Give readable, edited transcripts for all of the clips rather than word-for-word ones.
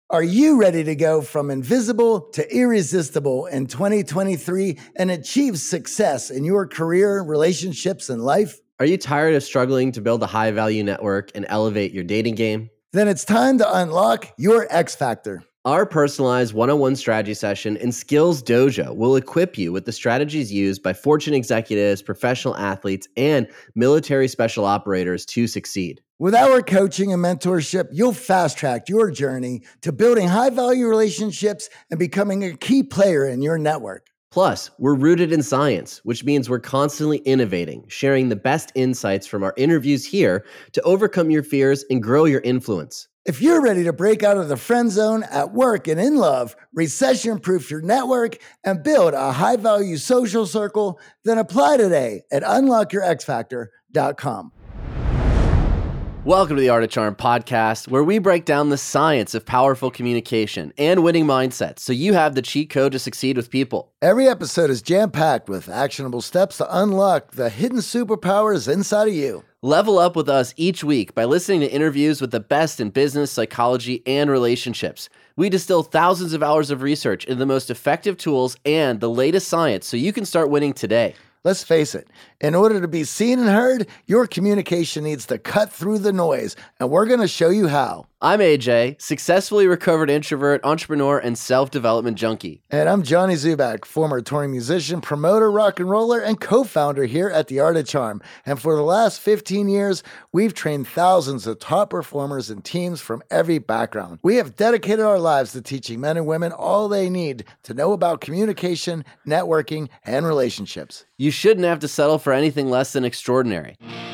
Are you ready to go from invisible to irresistible in 2023 and achieve success in your career, relationships, and life? Are you tired of struggling to build a high-value network and elevate your dating game? Then it's time to unlock your X Factor. Our personalized one-on-one strategy session and Skills Dojo will equip you with the strategies used by Fortune executives, professional athletes, and military special operators to succeed. With our coaching and mentorship, you'll fast-track your journey to building high-value relationships and becoming a key player in your network. Plus, we're rooted in science, which means we're constantly innovating, sharing the best insights from our interviews here to overcome your fears and grow your influence. If you're ready to break out of the friend zone at work and in love, recession-proof your network, and build a high-value social circle, then apply today at unlockyourxfactor.com. Welcome to the Art of Charm podcast, where we break down the science of powerful communication and winning mindsets so you have the cheat code to succeed with people. Every episode is jam-packed with actionable steps to unlock the hidden superpowers inside of you. Level up with us each week by listening to interviews with the best in business, psychology, and relationships. We distill thousands of hours of research into the most effective tools and the latest science so you can start winning today. Let's face it, in order to be seen and heard, your communication needs to cut through the noise, and we're going to show you how. I'm AJ, successfully recovered introvert, entrepreneur, and self-development junkie. And I'm Johnny Zubak, former touring musician, promoter, rock and roller, and co-founder here at The Art of Charm. And for the last 15 years, we've trained thousands of top performers and teams from every background. We have dedicated our lives to teaching men and women all they need to know about communication, networking, and relationships. You shouldn't have to settle for anything less than extraordinary.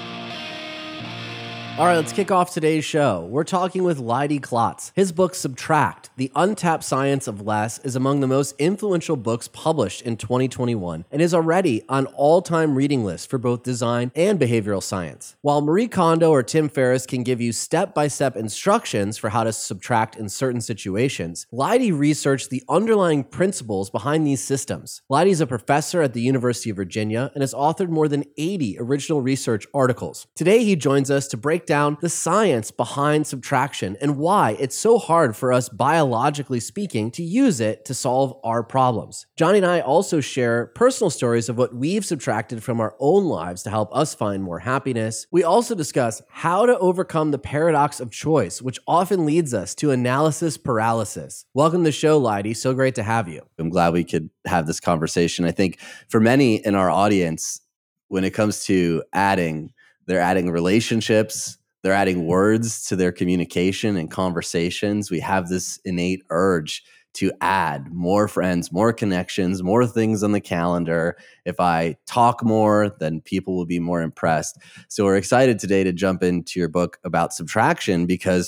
All right, let's kick off today's show. We're talking with Leidy Klotz. His book, Subtract, The Untapped Science of Less, is among the most influential books published in 2021 and is already on all-time reading lists for both design and behavioral science. While Marie Kondo or Tim Ferriss can give you step-by-step instructions for how to subtract in certain situations, Leidy researched the underlying principles behind these systems. Leidy is a professor at the University of Virginia and has authored more than 80 original research articles. Today, he joins us to break down the science behind subtraction and why it's so hard for us, biologically speaking, to use it to solve our problems. Johnny and I also share personal stories of what we've subtracted from our own lives to help us find more happiness. We also discuss how to overcome the paradox of choice, which often leads us to analysis paralysis. Welcome to the show, Leidy. So great to have you. I'm glad we could have this conversation. I think for many in our audience, when it comes to they're adding relationships, they're adding words to their communication and conversations. We have this innate urge to add more friends, more connections, more things on the calendar. If I talk more, then people will be more impressed. So we're excited today to jump into your book about subtraction because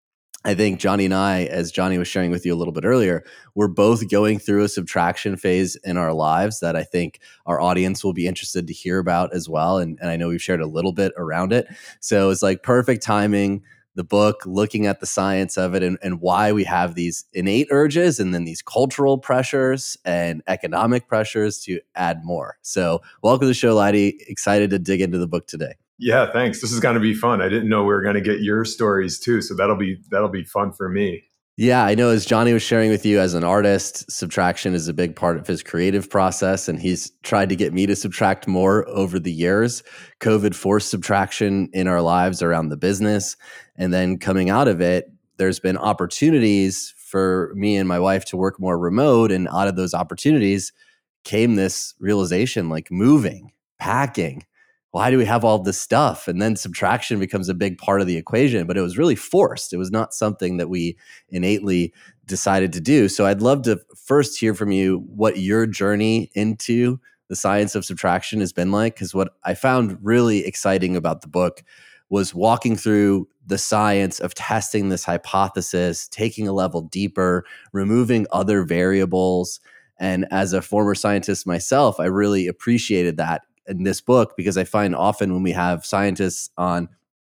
I think Johnny and I, as Johnny was sharing with you a little bit earlier, we're both going through a subtraction phase in our lives that I think our audience will be interested to hear about as well. And I know we've shared a little bit around it. So it's like perfect timing, the book, looking at the science of it and why we have these innate urges and then these cultural pressures and economic pressures to add more. So welcome to the show, Leidy. Excited to dig into the book today. Yeah, thanks. This is going to be fun. I didn't know we were going to get your stories too, so that'll be fun for me. Yeah, I know as Johnny was sharing with you as an artist, subtraction is a big part of his creative process, and he's tried to get me to subtract more over the years. COVID forced subtraction in our lives around the business, and then coming out of it, there's been opportunities for me and my wife to work more remote, and out of those opportunities came this realization, like moving, packing. Why do we have all this stuff? And then subtraction becomes a big part of the equation, but it was really forced. It was not something that we innately decided to do. So I'd love to first hear from you what your journey into the science of subtraction has been like, because what I found really exciting about the book was walking through the science of testing this hypothesis, taking a level deeper, removing other variables. And as a former scientist myself, I really appreciated that in this book, because I find often when we have scientists on,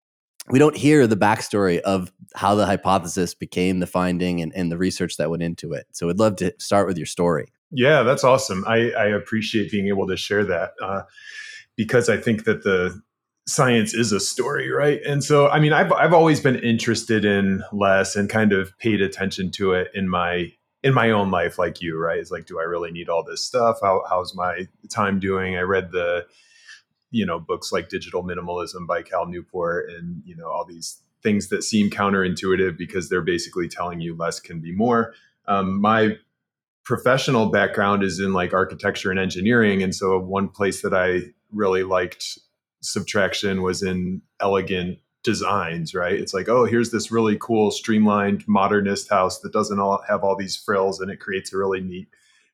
we don't hear the backstory of how the hypothesis became the finding and the research that went into it. So I'd love to start with your story. Yeah, that's awesome. I appreciate being able to share that because I think that science is a story, right? And so, I mean, I've always been interested in less and kind of paid attention to it in my own life, like you, right? It's like, do I really need all this stuff? How's my time doing? I read the books like Digital Minimalism by Cal Newport, and all these things that seem counterintuitive because they're basically telling you less can be more. My professional background is in like architecture and engineering, and so one place that I really liked subtraction was in elegant designs, right? It's like, oh, here's this really cool streamlined modernist house that doesn't have all these frills, and it creates a really neat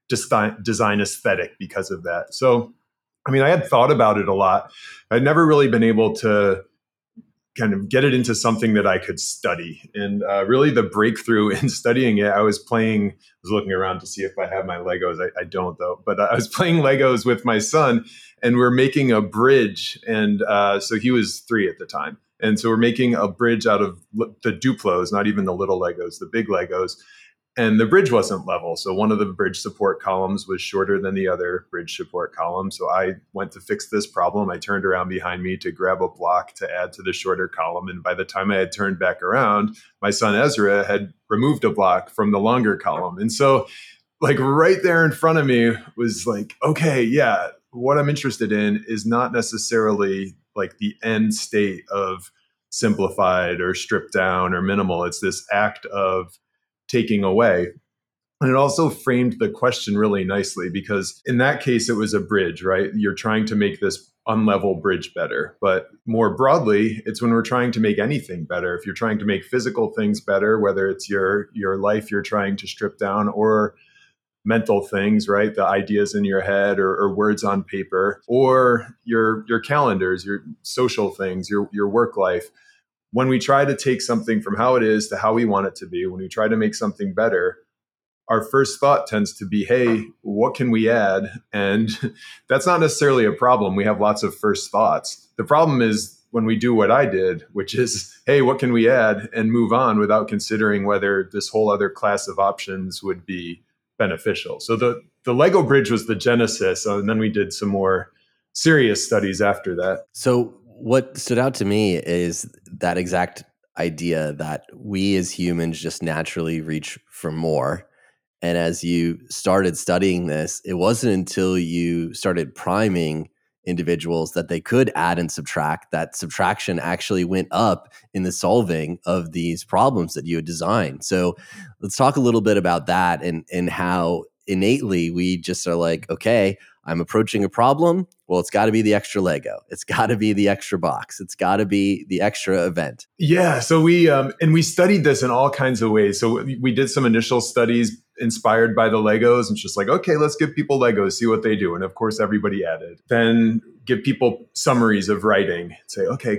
design aesthetic because of that. So I mean, I had thought about it a lot. I'd never really been able to kind of get it into something that I could study. And really the breakthrough in studying it, I was looking around to see if I have my Legos. I don't though, but I was playing Legos with my son, and we're making a bridge. And so he was 3 at the time. And so we're making a bridge out of the Duplos, not even the little Legos, the big Legos. And the bridge wasn't level. So one of the bridge support columns was shorter than the other bridge support column. So I went to fix this problem. I turned around behind me to grab a block to add to the shorter column. And by the time I had turned back around, my son Ezra had removed a block from the longer column. And so like right there in front of me was like, okay, yeah, what I'm interested in is not necessarily like the end state of simplified or stripped down or minimal. It's this act of taking away. And it also framed the question really nicely, because in that case, it was a bridge, right? You're trying to make this unlevel bridge better. But more broadly, it's when we're trying to make anything better. If you're trying to make physical things better, whether it's your life you're trying to strip down, or mental things, right? The ideas in your head, or words on paper, or your calendars, your social things, your work life. When we try to take something from how it is to how we want it to be, when we try to make something better, our first thought tends to be, hey, what can we add? And that's not necessarily a problem. We have lots of first thoughts. The problem is when we do what I did, which is, hey, what can we add, and move on without considering whether this whole other class of options would be beneficial. So the Lego bridge was the genesis, and then we did some more serious studies after that. So what stood out to me is that exact idea that we as humans just naturally reach for more. And as you started studying this, it wasn't until you started priming individuals that they could add and subtract that subtraction actually went up in the solving of these problems that you had designed. So let's talk a little bit about that, and how innately we just are like, okay, I'm approaching a problem. Well, it's got to be the extra Lego. It's got to be the extra box. It's got to be the extra event. Yeah. So we studied this in all kinds of ways. So we did some initial studies inspired by the Legos, and just like, okay, let's give people Legos, see what they do. And of course, everybody added. Then give people summaries of writing. Say, okay,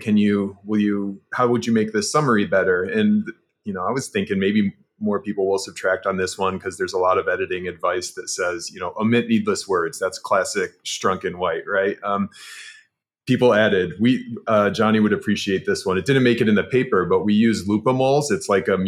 how would you make this summary better? And, I was thinking maybe more people will subtract on this one, because there's a lot of editing advice that says, omit needless words. That's classic Strunk and White, right? People added. Johnny would appreciate this one. It didn't make it in the paper, but we use Loopimols. It's like a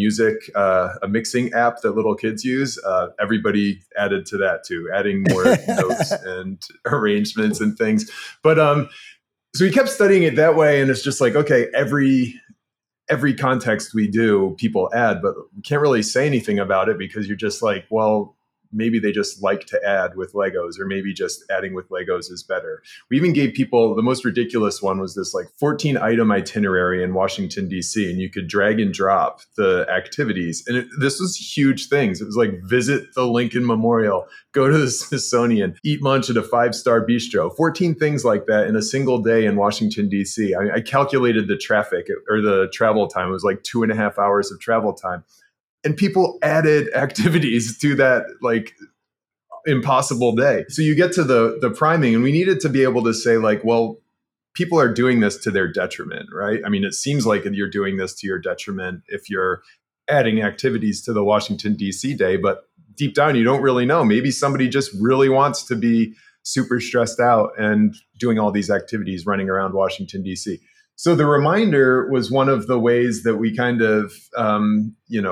a mixing app that little kids use. Everybody added to that too, adding more notes and arrangements and things. But so we kept studying it that way, and it's just like, okay, every context we do, people add, but we can't really say anything about it, because you're just like, well, maybe they just like to add with Legos, or maybe just adding with Legos is better. We even gave people, the most ridiculous one was this like 14 item itinerary in Washington, D.C., and you could drag and drop the activities. And this was huge things. It was like, visit the Lincoln Memorial, go to the Smithsonian, eat lunch at a 5-star bistro, 14 things like that in a single day in Washington, D.C. I calculated the traffic, or the travel time. It was like 2.5 hours of travel time. And people added activities to that like impossible day. So you get to the priming, and we needed to be able to say like, well, people are doing this to their detriment, right? I mean, it seems like you're doing this to your detriment if you're adding activities to the Washington, D.C. day, but deep down, you don't really know. Maybe somebody just really wants to be super stressed out and doing all these activities running around Washington, D.C. So the reminder was one of the ways that we kind of,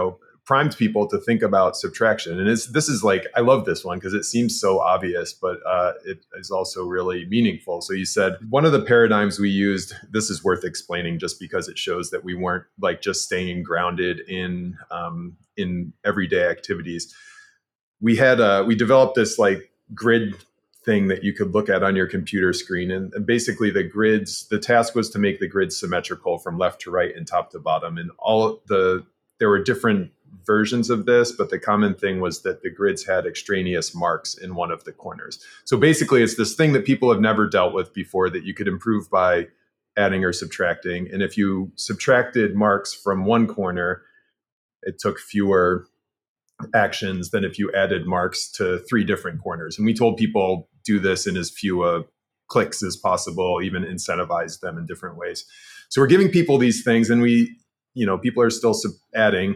primed people to think about subtraction. And this is like, I love this one because it seems so obvious, but it is also really meaningful. So you said one of the paradigms we used, this is worth explaining just because it shows that we weren't like just staying grounded in everyday activities. We developed this like grid thing that you could look at on your computer screen. And basically the task was to make the grid symmetrical from left to right and top to bottom. And there were different versions of this, but the common thing was that the grids had extraneous marks in one of the corners. So basically it's this thing that people have never dealt with before that you could improve by adding or subtracting. And if you subtracted marks from one corner, it took fewer actions than if you added marks to 3 different corners. And we told people do this in as few clicks as possible, even incentivize them in different ways. So we're giving people these things, and people are still adding.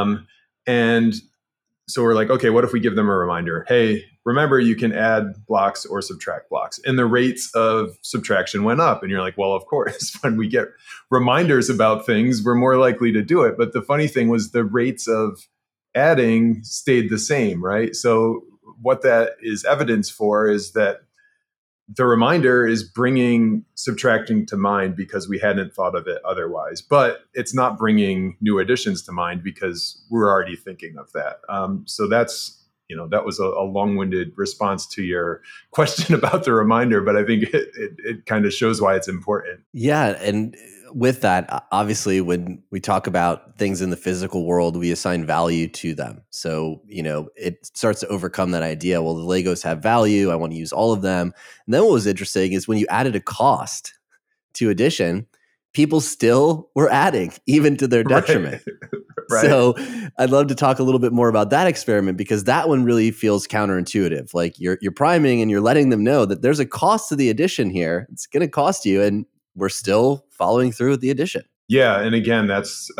And so we're like, okay, what if we give them a reminder? Hey, remember, you can add blocks or subtract blocks. And the rates of subtraction went up. And you're like, well, of course, when we get reminders about things, we're more likely to do it. But the funny thing was the rates of adding stayed the same, right? So what that is evidence for is that the reminder is bringing subtracting to mind because we hadn't thought of it otherwise. But it's not bringing new additions to mind because we're already thinking of that. So that's, that was a long-winded response to your question about the reminder, but I think it kind of shows why it's important. Yeah. And with that, obviously, when we talk about things in the physical world, we assign value to them. So, it starts to overcome that idea. Well, the Legos have value. I want to use all of them. And then what was interesting is when you added a cost to addition, people still were adding, even to their detriment. Right. So I'd love to talk a little bit more about that experiment, because that one really feels counterintuitive. Like you're priming and you're letting them know that there's a cost to the addition here. It's going to cost you, and we're still following through with the addition. Yeah, and again, that's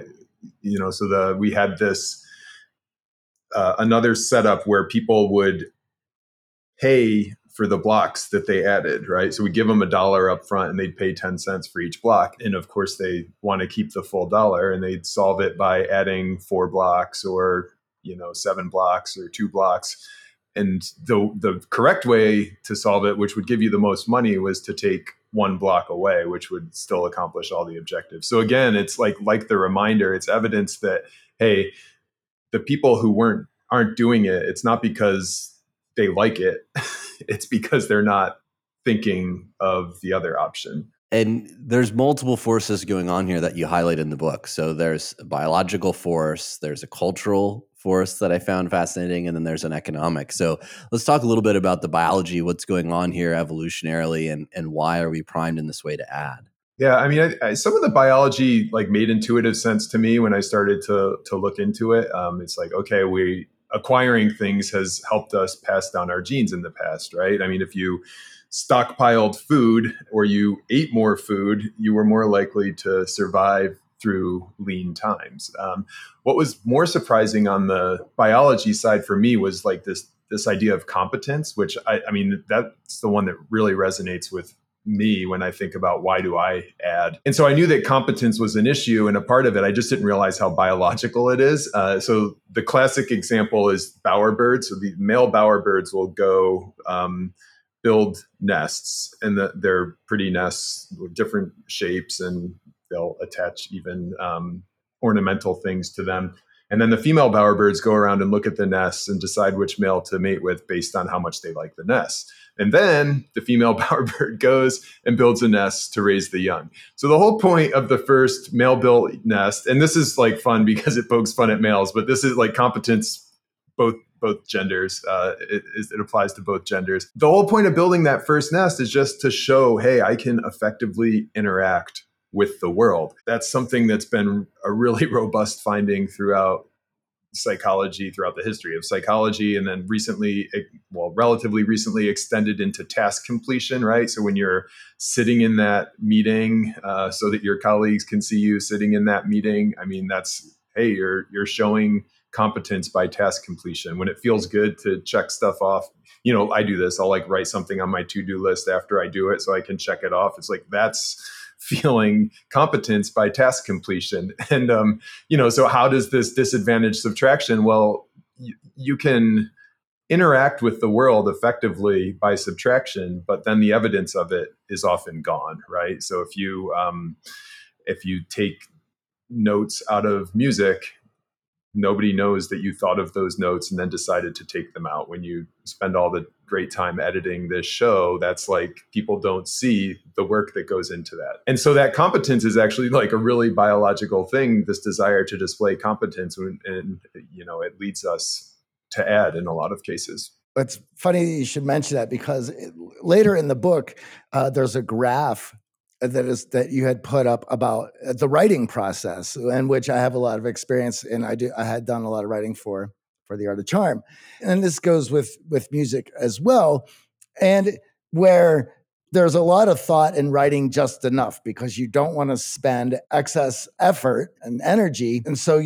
we had this another setup where people would pay for the blocks that they added, right? So we give them $1 up front and they'd pay 10 cents for each block. And of course they want to keep the full $1, and they'd solve it by adding 4 blocks or, 7 blocks or 2 blocks. And the correct way to solve it, which would give you the most money, was to take 1 block away, which would still accomplish all the objectives. So again, it's like the reminder, it's evidence that, hey, the people who aren't doing it, it's not because they like it. It's because they're not thinking of the other option. And there's multiple forces going on here that you highlight in the book. So there's a biological force, there's a cultural force that I found fascinating, and then there's an economic. So let's talk a little bit about the biology, what's going on here evolutionarily, and why are we primed in this way to add? Yeah, I mean, some of the biology made intuitive sense to me when I started to look into it. It's like, okay, acquiring things has helped us pass down our genes in the past, right? I mean, if you stockpiled food or you ate more food, you were more likely to survive through lean times. What was more surprising on the biology side for me was this idea of competence, which I mean, that's the one that really resonates with me when I think about why do I add. And so I knew that competence was an issue and a part of it. I just didn't realize how biological it is. So the classic example is bowerbirds. So the male bowerbirds will go build nests, and they're pretty nests with different shapes, and they'll attach even ornamental things to them. And then the female bowerbirds go around and look at the nests and decide which male to mate with based on how much they like the nest. And then the female bowerbird goes and builds a nest to raise the young. So the whole point of the first male-built nest, and this is fun because it pokes fun at males, but this is competence, both genders. It applies to both genders. The whole point of building that first nest is just to show, hey, I can effectively interact with the world. That's something that's been a really robust finding throughout psychology, throughout the history of psychology, and then relatively recently extended into task completion, right? So when you're sitting in that meeting so that your colleagues can see you sitting in that meeting, I mean, hey, you're showing competence by task completion. When it feels good to check stuff off, I do this. I'll write something on my to-do list after I do it so I can check it off. It's that's feeling competence by task completion. And, so how does this disadvantage subtraction? Well, you can interact with the world effectively by subtraction, but then the evidence of it is often gone, right? So if you take notes out of music, nobody knows that you thought of those notes and then decided to take them out. When you spend all the great time editing this show, that's like people don't see the work that goes into that. And so that competence is actually like a really biological thing, this desire to display competence, and it leads us to add in a lot of cases. It's funny you should mention that, because later in the book, there's a graph that you had put up about the writing process, in which I have a lot of experience, and I had done a lot of writing for The Art of Charm, and this goes with music as well, and where there's a lot of thought in writing just enough, because you don't want to spend excess effort and energy, and so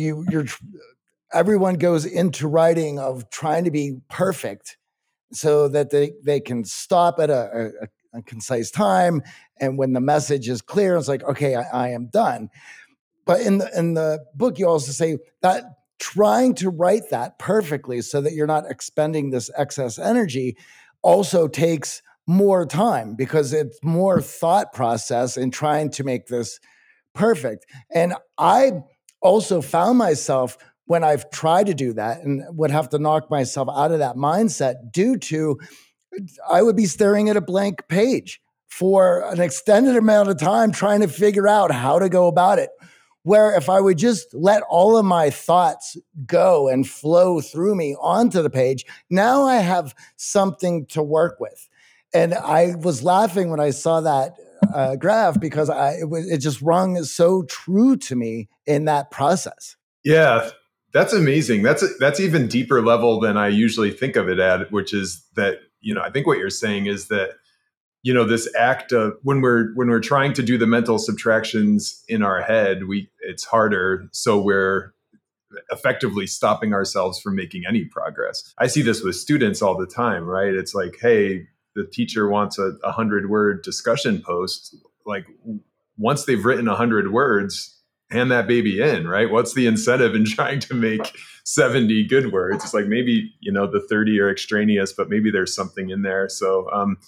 everyone goes into writing of trying to be perfect, so that they can stop at a concise time, and when the message is clear, it's like, okay, I am done. But in the book, you also say that trying to write that perfectly so that you're not expending this excess energy also takes more time, because it's more thought process in trying to make this perfect. And I also found myself, when I've tried to do that, and would have to knock myself out of that mindset, due to I would be staring at a blank page for an extended amount of time trying to figure out how to go about it. Where if I would just let all of my thoughts go and flow through me onto the page, now I have something to work with. And I was laughing when I saw that graph, because it just rung so true to me in that process. Yeah, that's amazing. That's even deeper level than I usually think of it at, which is that, I think what you're saying is that, this act of when we're trying to do the mental subtractions in our head, it's harder. So we're effectively stopping ourselves from making any progress. I see this with students all the time, right? It's like, hey, the teacher wants a 100-word discussion post. Like, once they've written 100 words, hand that baby in, right? What's the incentive in trying to make 70 good words? It's like, maybe, the 30 are extraneous, but maybe there's something in there. So,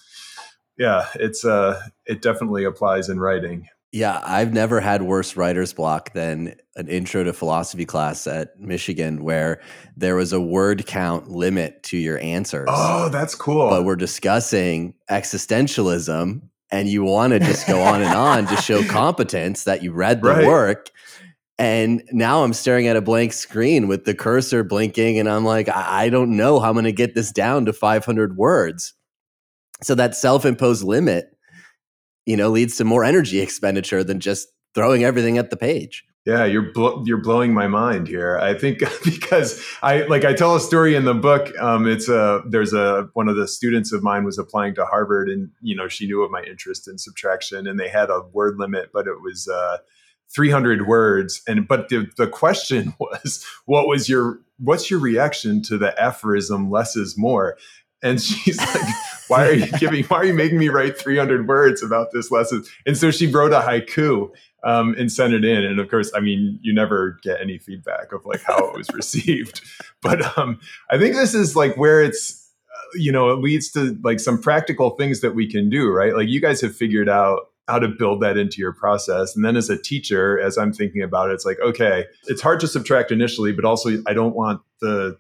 it definitely applies in writing. Yeah, I've never had worse writer's block than an intro to philosophy class at Michigan, where there was a word count limit to your answers. Oh, that's cool. But we're discussing existentialism, and you want to just go on and on to show competence that you read the work. And now I'm staring at a blank screen with the cursor blinking, and I'm like, I don't know how I'm going to get this down to 500 words. So that self-imposed limit, leads to more energy expenditure than just throwing everything at the page. Yeah, you're blowing my mind here. I think because I tell a story in the book. There's one of the students of mine was applying to Harvard, and she knew of my interest in subtraction, and they had a word limit, but it was 300 words. But the question was, what's your reaction to the aphorism "less is more"? And she's like, why are you making me write 300 words about this lesson? And so she wrote a haiku and sent it in. And of course, you never get any feedback of like how it was received. But I think this is like where it's, it leads to like some practical things that we can do, right? Like you guys have figured out how to build that into your process. And then as a teacher, as I'm thinking about it, it's like, okay, it's hard to subtract initially, but also I don't want the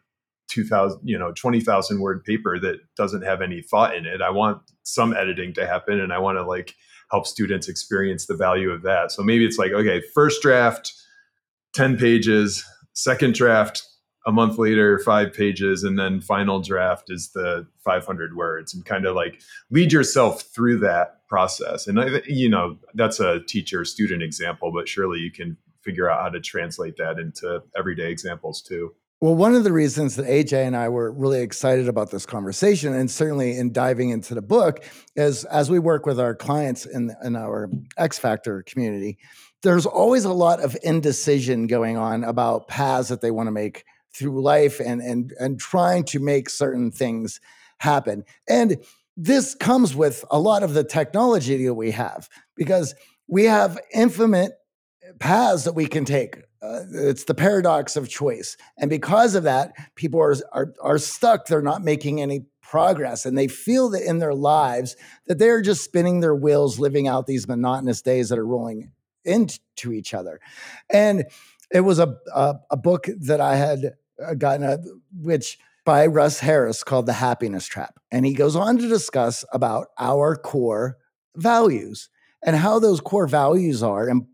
20,000 word paper that doesn't have any thought in it. I want some editing to happen, and I want to like help students experience the value of that. So maybe it's like, okay, first draft, 10 pages, second draft, a month later, 5 pages, and then final draft is the 500 words, and kind of like lead yourself through that process. And that's a teacher student example, but surely you can figure out how to translate that into everyday examples too. Well, one of the reasons that AJ and I were really excited about this conversation, and certainly in diving into the book, is as we work with our clients in our X Factor community, there's always a lot of indecision going on about paths that they want to make through life, and trying to make certain things happen. And this comes with a lot of the technology that we have, because we have infinite paths that we can take. It's the paradox of choice. And because of that, people are stuck. They're not making any progress. And they feel that in their lives that they're just spinning their wheels, living out these monotonous days that are rolling into each other. And it was a book that I had gotten, which by Russ Harris, called The Happiness Trap. And he goes on to discuss about our core values and how those core values are, and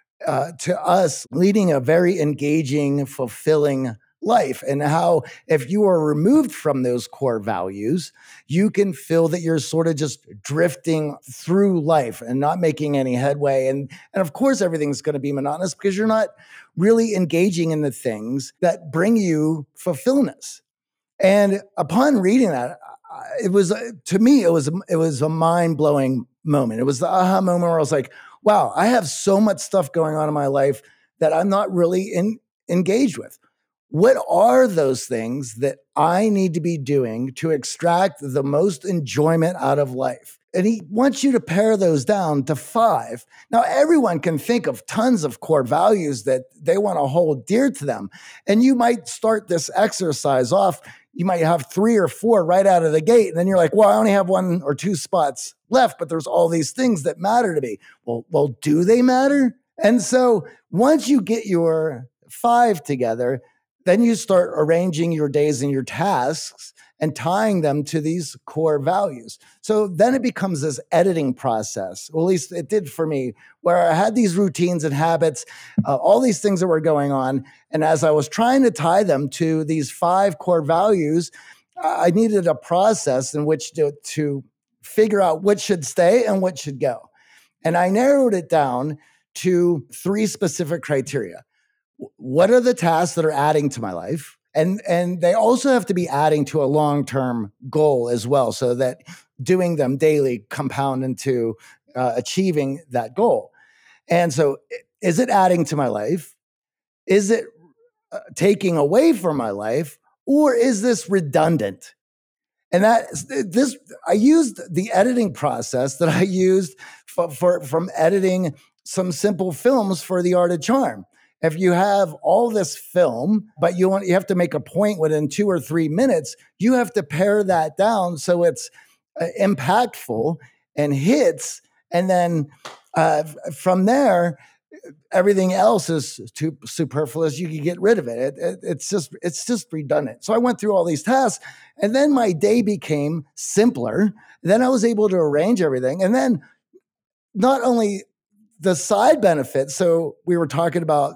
to us, leading a very engaging, fulfilling life, and how if you are removed from those core values, you can feel that you're sort of just drifting through life and not making any headway. And of course, everything's going to be monotonous because you're not really engaging in the things that bring you fulfillment. And upon reading that, it was, to me, it was a mind-blowing moment. It was the aha moment where I was like, wow, I have so much stuff going on in my life that I'm not really engaged with. What are those things that I need to be doing to extract the most enjoyment out of life? And he wants you to pare those down to 5. Now, everyone can think of tons of core values that they want to hold dear to them. And you might start this exercise off. You might have 3 or 4 right out of the gate. And then you're like, well, I only have 1 or 2 spots left, but there's all these things that matter to me. Well, do they matter? And so once you get your 5 together, then you start arranging your days and your tasks and tying them to these core values. So then it becomes this editing process. Well, at least it did for me, where I had these routines and habits, all these things that were going on. And as I was trying to tie them to these 5 core values, I needed a process in which to figure out what should stay and what should go. And I narrowed it down to 3 specific criteria. What are the tasks that are adding to my life? And they also have to be adding to a long-term goal as well, so that doing them daily compound into achieving that goal. And so, is it adding to my life? Is it taking away from my life? Or is this redundant? And I used the editing process that I used from editing some simple films for The Art of Charm. If you have all this film, but you have to make a point within 2 or 3 minutes, you have to pare that down so it's impactful and hits. And then from there, everything else is too superfluous. You can get rid of it. It's just redundant. So I went through all these tasks, and then my day became simpler. Then I was able to arrange everything. And then not only the side benefits, so we were talking about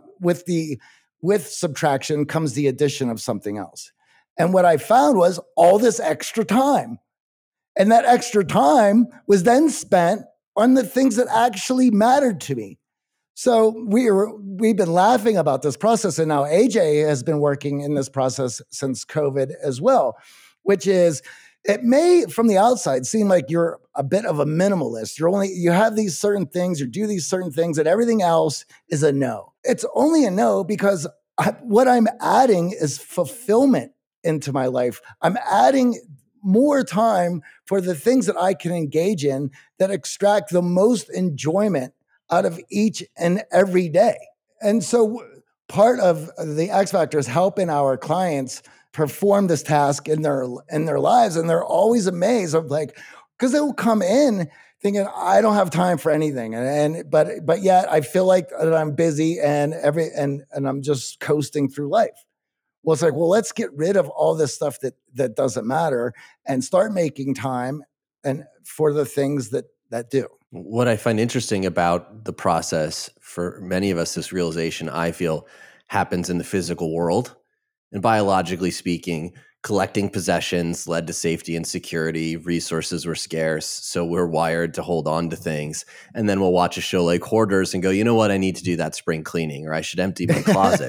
with subtraction comes the addition of something else. And what I found was all this extra time. And that extra time was then spent on the things that actually mattered to me. So we've been laughing about this process, and now AJ has been working in this process since COVID as well, which is, it may from the outside seem like you're a bit of a minimalist. You have these certain things, you do these certain things, and everything else is a no. It's only a no because what I'm adding is fulfillment into my life. I'm adding more time for the things that I can engage in that extract the most enjoyment out of each and every day. And so part of the X Factor is helping our clients perform this task in their lives. And they're always amazed of like, because they will come in thinking, I don't have time for anything. But yet I feel like that I'm busy and I'm just coasting through life. Well, it's like, well, let's get rid of all this stuff that doesn't matter and start making time and for the things that do. What I find interesting about the process for many of us, this realization, I feel, happens in the physical world. And biologically speaking, collecting possessions led to safety and security. Resources were scarce, so we're wired to hold on to things. And then we'll watch a show like Hoarders and go, you know what, I need to do that spring cleaning, or I should empty my closet.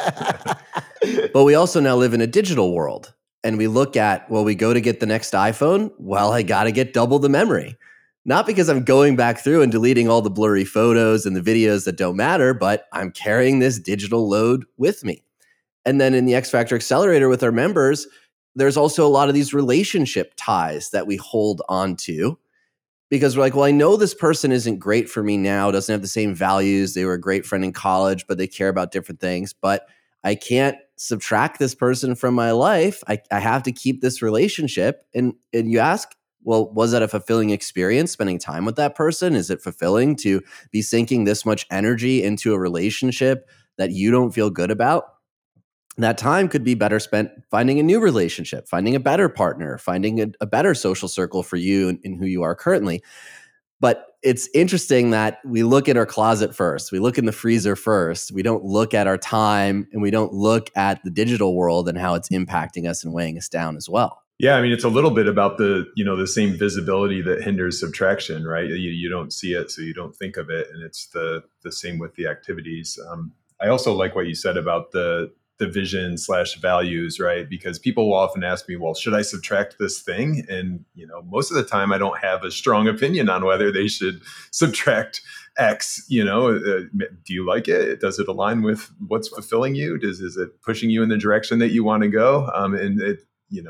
But we also now live in a digital world. And we look at, well, we go to get the next iPhone. Well, I got to get double the memory. Not because I'm going back through and deleting all the blurry photos and the videos that don't matter, but I'm carrying this digital load with me. And then in the X Factor Accelerator with our members, there's also a lot of these relationship ties that we hold on to. because we're like, well, I know this person isn't great for me now, doesn't have the same values. They were a great friend in college, but they care about different things. But I can't subtract this person from my life. I have to keep this relationship. And you ask, well, was that a fulfilling experience spending time with that person? Is it fulfilling to be sinking this much energy into a relationship that you don't feel good about? That time could be better spent finding a new relationship, finding a better partner, finding a better social circle for you and who you are currently. But it's interesting that we look at our closet first. We look in the freezer first. We don't look at our time, and we don't look at the digital world and how it's impacting us and weighing us down as well. Yeah, I mean, it's a little bit about the same visibility that hinders subtraction, right? You don't see it, so you don't think of it, and it's the same with the activities. I also like what you said about the vision / values, right? Because people will often ask me, well, should I subtract this thing? And, most of the time I don't have a strong opinion on whether they should subtract X. Do you like it? Does it align with what's fulfilling you? Is it pushing you in the direction that you want to go? And it,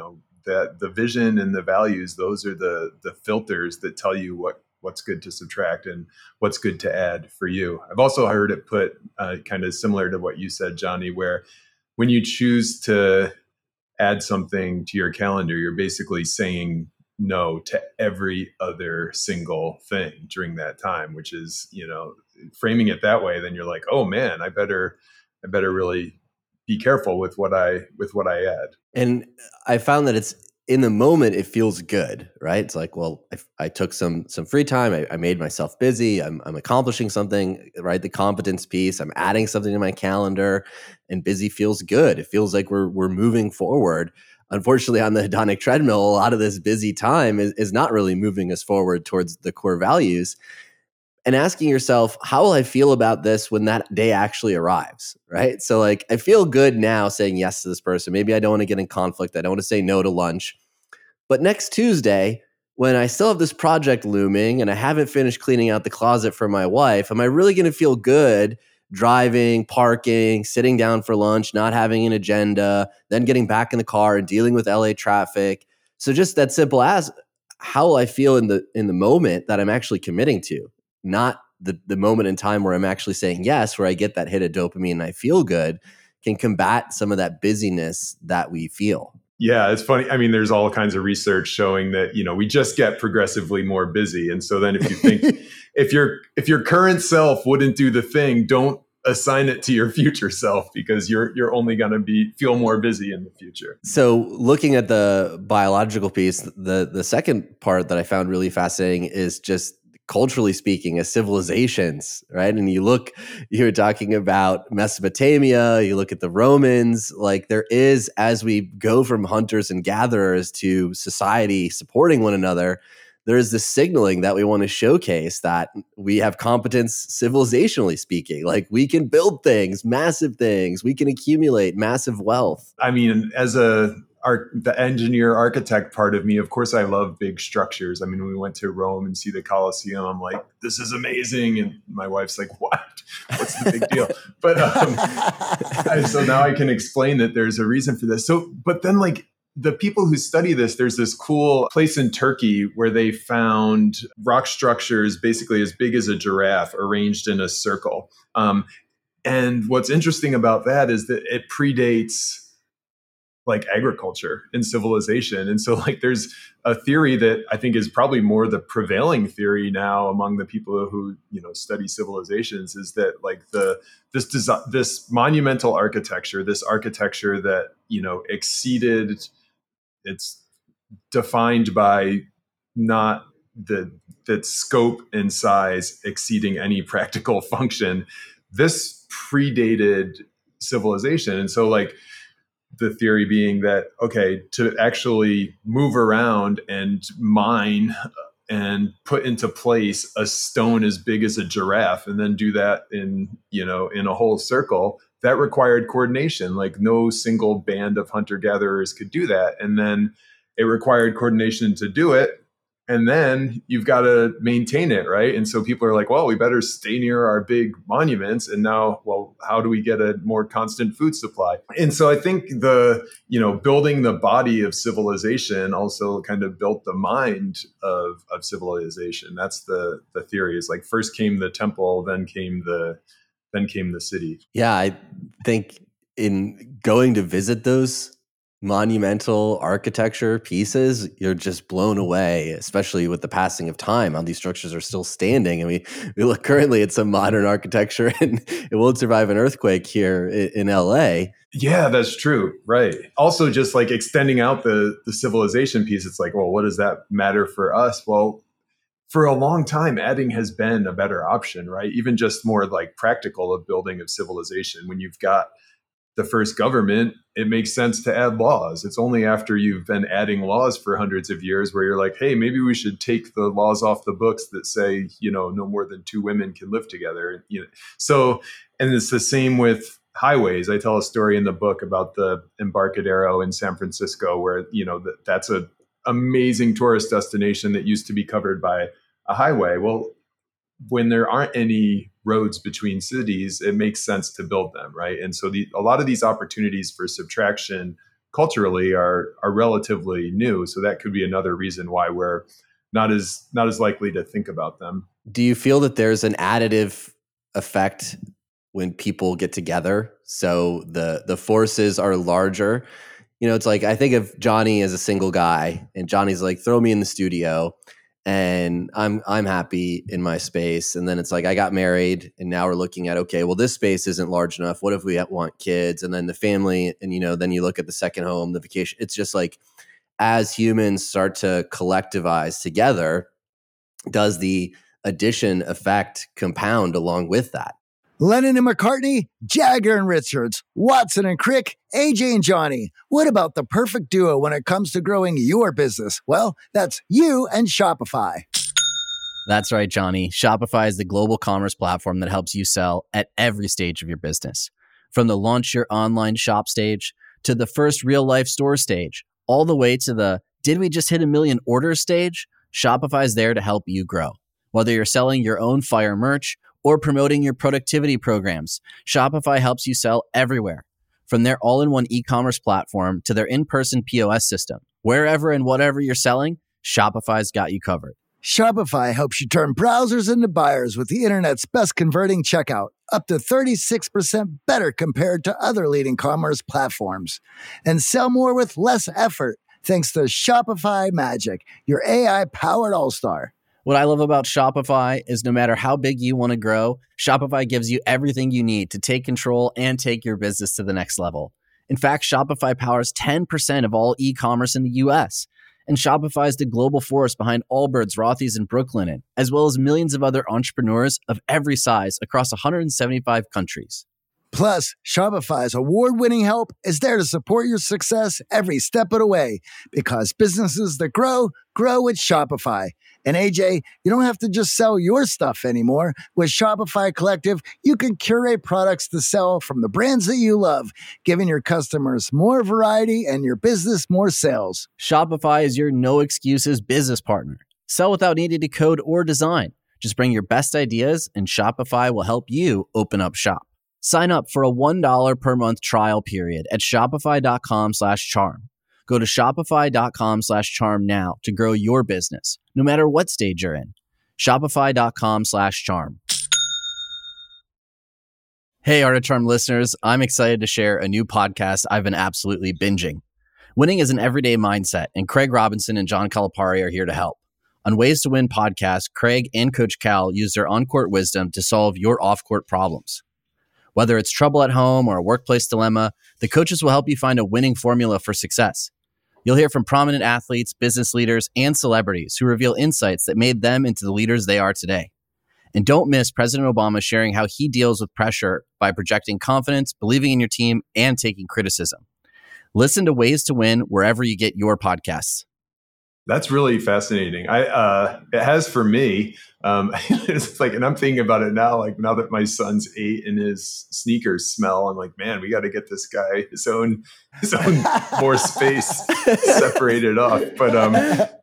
that the vision and the values, those are the filters that tell you what's good to subtract and what's good to add for you. I've also heard it put kind of similar to what you said, Johnny, where when you choose to add something to your calendar, you're basically saying no to every other single thing during that time, which is, framing it that way, then you're like, oh man, I better really be careful with what I add. And I found that it's in the moment, it feels good, right? It's like, well, I took some free time. I made myself busy. I'm accomplishing something, right? The competence piece. I'm adding something to my calendar, and busy feels good. It feels like we're moving forward. Unfortunately, on the hedonic treadmill, a lot of this busy time is not really moving us forward towards the core values. And asking yourself, how will I feel about this when that day actually arrives, right? So like, I feel good now saying yes to this person. Maybe I don't want to get in conflict. I don't want to say no to lunch. But next Tuesday, when I still have this project looming and I haven't finished cleaning out the closet for my wife, am I really going to feel good driving, parking, sitting down for lunch, not having an agenda, then getting back in the car and dealing with LA traffic? So just that simple as, how will I feel in the moment that I'm actually committing to? Not the moment in time where I'm actually saying yes, where I get that hit of dopamine and I feel good, can combat some of that busyness that we feel. Yeah, it's funny. I mean, there's all kinds of research showing that, we just get progressively more busy. And so then if you think if your current self wouldn't do the thing, don't assign it to your future self, because you're only going to feel more busy in the future. So looking at the biological piece, the second part that I found really fascinating is just culturally speaking, as civilizations, right? And you were talking about Mesopotamia, you look at the Romans, like there is, as we go from hunters and gatherers to society supporting one another, there is this signaling that we want to showcase that we have competence civilizationally speaking. Like we can build things, massive things, we can accumulate massive wealth. I mean, as the engineer architect part of me, of course, I love big structures. I mean, when we went to Rome and see the Colosseum, I'm like, this is amazing. And my wife's like, what? What's the big deal? But so now I can explain that there's a reason for this. So, but then like the people who study this, there's this cool place in Turkey where they found rock structures basically as big as a giraffe arranged in a circle. And what's interesting about that is that it predates like agriculture and civilization. And so like there's a theory that I think is probably more the prevailing theory now among the people who, study civilizations, is that like this monumental architecture, this architecture that, exceeded, it's defined by not that scope and size exceeding any practical function. This predated civilization. And so like, the theory being that, okay, to actually move around and mine and put into place a stone as big as a giraffe and then do that in a whole circle, that required coordination. Like no single band of hunter-gatherers could do that. And then it required coordination to do it. and then you've got to maintain it, right? And so people are like, well, we better stay near our big monuments. And now, well, how do we get a more constant food supply? And so I think building the body of civilization also kind of built the mind of civilization. That's the theory, is like first came the temple, then came the city. Yeah, I think in going to visit those monumental architecture pieces, you're just blown away, especially with the passing of time, how these structures are still standing. And we look currently at some modern architecture and it won't survive an earthquake here in LA. Yeah, that's true. Right. Also, just like extending out the civilization piece, it's like, well, what does that matter for us? Well, for a long time, adding has been a better option, right? Even just more like practical of building of civilization. When you've got the first government, it makes sense to add laws. It's only after you've been adding laws for hundreds of years where you're like, hey, maybe we should take the laws off the books that say, no more than 2 women can live together. So, and it's the same with highways. I tell a story in the book about the Embarcadero in San Francisco, where, that's a amazing tourist destination that used to be covered by a highway. Well, when there aren't any roads between cities, it makes sense to build them, right? And so a lot of these opportunities for subtraction culturally are relatively new. So that could be another reason why we're not as likely to think about them. Do you feel that there's an additive effect when people get together? So the forces are larger. It's like, I think of Johnny as a single guy, and Johnny's like, throw me in the studio and I'm happy in my space. And then it's like, I got married and now we're looking at, okay, well, this space isn't large enough. What if we want kids? And then the family, and then you look at the second home, the vacation. It's just like, as humans start to collectivize together, does the addition effect compound along with that? Lennon and McCartney, Jagger and Richards, Watson and Crick, AJ and Johnny. What about the perfect duo when it comes to growing your business? Well, that's you and Shopify. That's right, Johnny. Shopify is the global commerce platform that helps you sell at every stage of your business. From the launch your online shop stage to the first real life store stage, all the way to the did we just hit 1 million orders stage? Shopify is there to help you grow. Whether you're selling your own fire merch or promoting your productivity programs, Shopify helps you sell everywhere. From their all-in-one e-commerce platform to their in-person POS system. Wherever and whatever you're selling, Shopify's got you covered. Shopify helps you turn browsers into buyers with the internet's best converting checkout, up to 36% better compared to other leading commerce platforms. And sell more with less effort thanks to Shopify Magic, your AI-powered all-star. What I love about Shopify is no matter how big you want to grow, Shopify gives you everything you need to take control and take your business to the next level. In fact, Shopify powers 10% of all e-commerce in the U.S., and Shopify is the global force behind Allbirds, Rothy's, and Brooklinen, as well as millions of other entrepreneurs of every size across 175 countries. Plus, Shopify's award-winning help is there to support your success every step of the way, because businesses that grow with Shopify. And AJ, you don't have to just sell your stuff anymore. With Shopify Collective, you can curate products to sell from the brands that you love, giving your customers more variety and your business more sales. Shopify is your no excuses business partner. Sell without needing to code or design. Just bring your best ideas and Shopify will help you open up shop. Sign up for a $1 per month trial period at shopify.com/charm. Go to shopify.com/charm now to grow your business, no matter what stage you're in. Shopify.com/charm. Hey, Art of Charm listeners, I'm excited to share a new podcast I've been absolutely binging. Winning is an everyday mindset, and Craig Robinson and John Calipari are here to help. On Ways to Win podcast, Craig and Coach Cal use their on-court wisdom to solve your off-court problems. Whether it's trouble at home or a workplace dilemma, the coaches will help you find a winning formula for success. You'll hear from prominent athletes, business leaders, and celebrities who reveal insights that made them into the leaders they are today. And don't miss President Obama sharing how he deals with pressure by projecting confidence, believing in your team, and taking criticism. Listen to Ways to Win wherever you get your podcasts. That's really fascinating. It has for me. It's like, and I'm thinking about it now. Like now that my son's 8 and his sneakers smell, I'm like, man, we got to get this guy his own more space separated off. But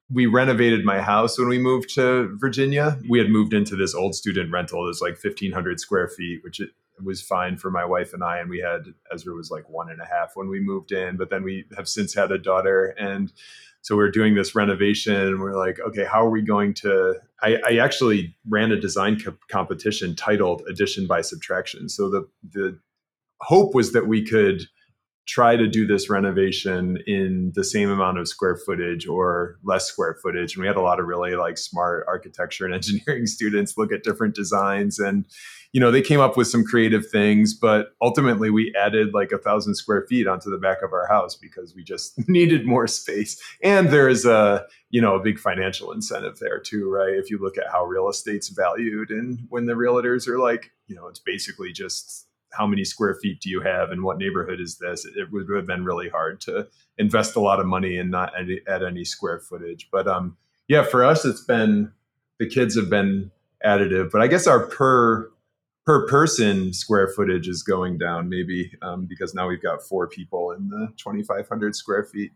we renovated my house when we moved to Virginia. We had moved into this old student rental. It was like 1,500 square feet, which it was fine for my wife and I. And we had, Ezra was like 1.5 when we moved in, but then we have since had a daughter. And so we're doing this renovation and we're like, okay, how are we going to, I actually ran a design competition titled Addition by Subtraction. So the hope was that we could try to do this renovation in the same amount of square footage or less square footage. And we had a lot of really like smart architecture and engineering students look at different designs, and, they came up with some creative things, but ultimately we added like 1,000 square feet onto the back of our house because we just needed more space. And there's a big financial incentive there too, right? If you look at how real estate's valued, and when the realtors are like, it's basically just how many square feet do you have and what neighborhood is this? It would have been really hard to invest a lot of money and not add any square footage. But for us, it's been, the kids have been additive, but I guess our per person square footage is going down maybe because now we've got 4 people in the 2,500 square feet.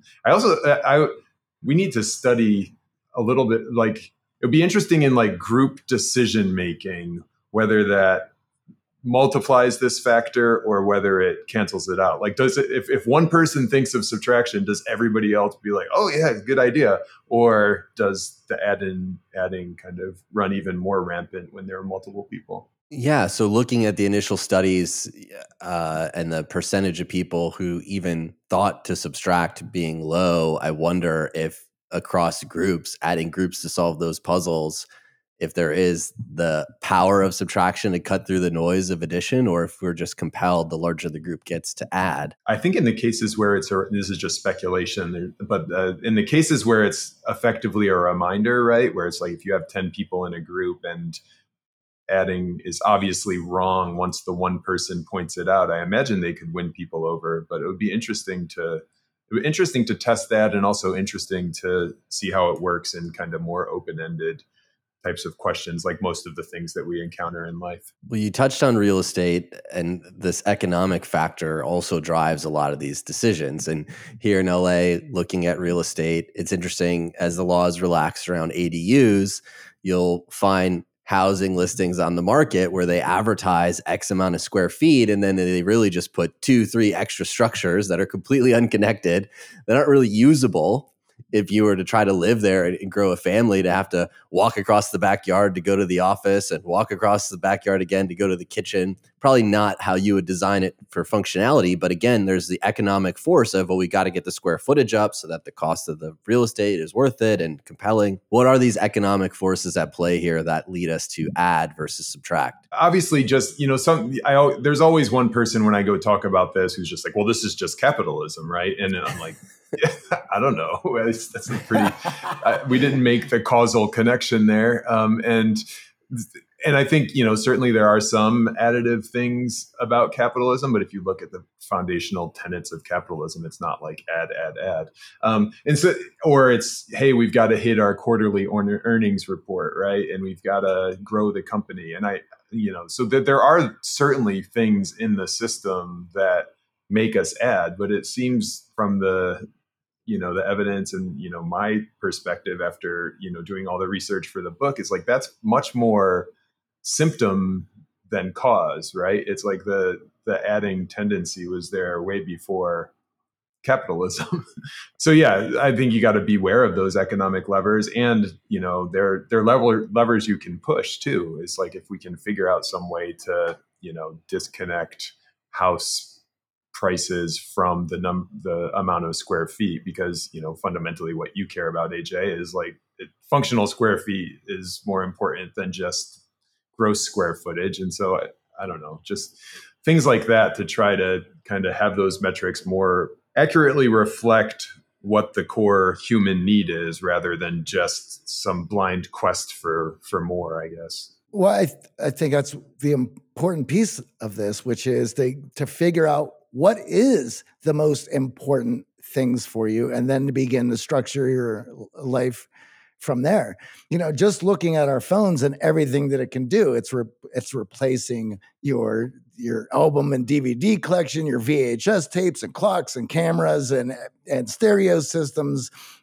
We need to study a little bit, like it'd be interesting in like group decision making, whether that multiplies this factor or whether it cancels it out. Like, does it, if one person thinks of subtraction, does everybody else be like, oh yeah, good idea? Or does the adding kind of run even more rampant when there are multiple people? Yeah. So looking at the initial studies and the percentage of people who even thought to subtract being low, I wonder if across groups, adding groups to solve those puzzles, if there is the power of subtraction to cut through the noise of addition, or if we're just compelled the larger the group gets to add. I think in the cases where this is just speculation, but in the cases where it's effectively a reminder, right? Where it's like if you have 10 people in a group and adding is obviously wrong once the one person points it out, I imagine they could win people over, but it would be interesting to test that, and also interesting to see how it works in kind of more open-ended types of questions, like most of the things that we encounter in life. Well, you touched on real estate, and this economic factor also drives a lot of these decisions. And here in LA, looking at real estate, it's interesting, as the laws relaxed around ADUs, you'll find housing listings on the market where they advertise X amount of square feet, and then they really just put 2-3 extra structures that are completely unconnected, that aren't really usable. If you were to try to live there and grow a family, to have to walk across the backyard to go to the office and walk across the backyard again to go to the kitchen, probably not how you would design it for functionality. But again, there's the economic force of, well, we got to get the square footage up so that the cost of the real estate is worth it and compelling. What are these economic forces at play here that lead us to add versus subtract? Obviously, just, there's always one person when I go talk about this who's just like, well, this is just capitalism, right? And I'm like, I don't know. That's a pretty. We didn't make the causal connection there, and I think certainly there are some additive things about capitalism, but if you look at the foundational tenets of capitalism, it's not like add, and so, or it's, hey, we've got to hit our quarterly earnings report, right, and we've got to grow the company, and so that there are certainly things in the system that make us add, but it seems from the evidence and, my perspective after, doing all the research for the book is like, that's much more symptom than cause, right? It's like the adding tendency was there way before capitalism. So yeah, I think you got to beware of those economic levers, and, they're levers you can push too. It's like, if we can figure out some way to, disconnect house prices from the amount of square feet, because fundamentally what you care about, AJ, is like functional square feet is more important than just gross square footage. And so I don't know, just things like that to try to kind of have those metrics more accurately reflect what the core human need is, rather than just some blind quest for more, I guess. Well, I think that's the important piece of this, which is to figure out what is the most important things for you, and then to begin to structure your life from there. Just looking at our phones and everything that it can do, it's replacing your album and DVD collection, your VHS tapes and clocks and cameras and stereo systems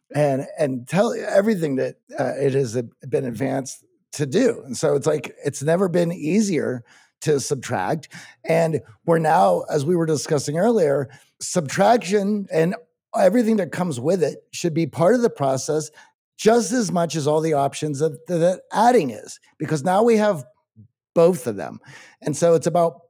and tell everything that it has been advanced to do. And so it's like it's never been easier to subtract. And we're now, as we were discussing earlier, subtraction and everything that comes with it should be part of the process just as much as all the options that adding is, because now we have both of them. And so it's about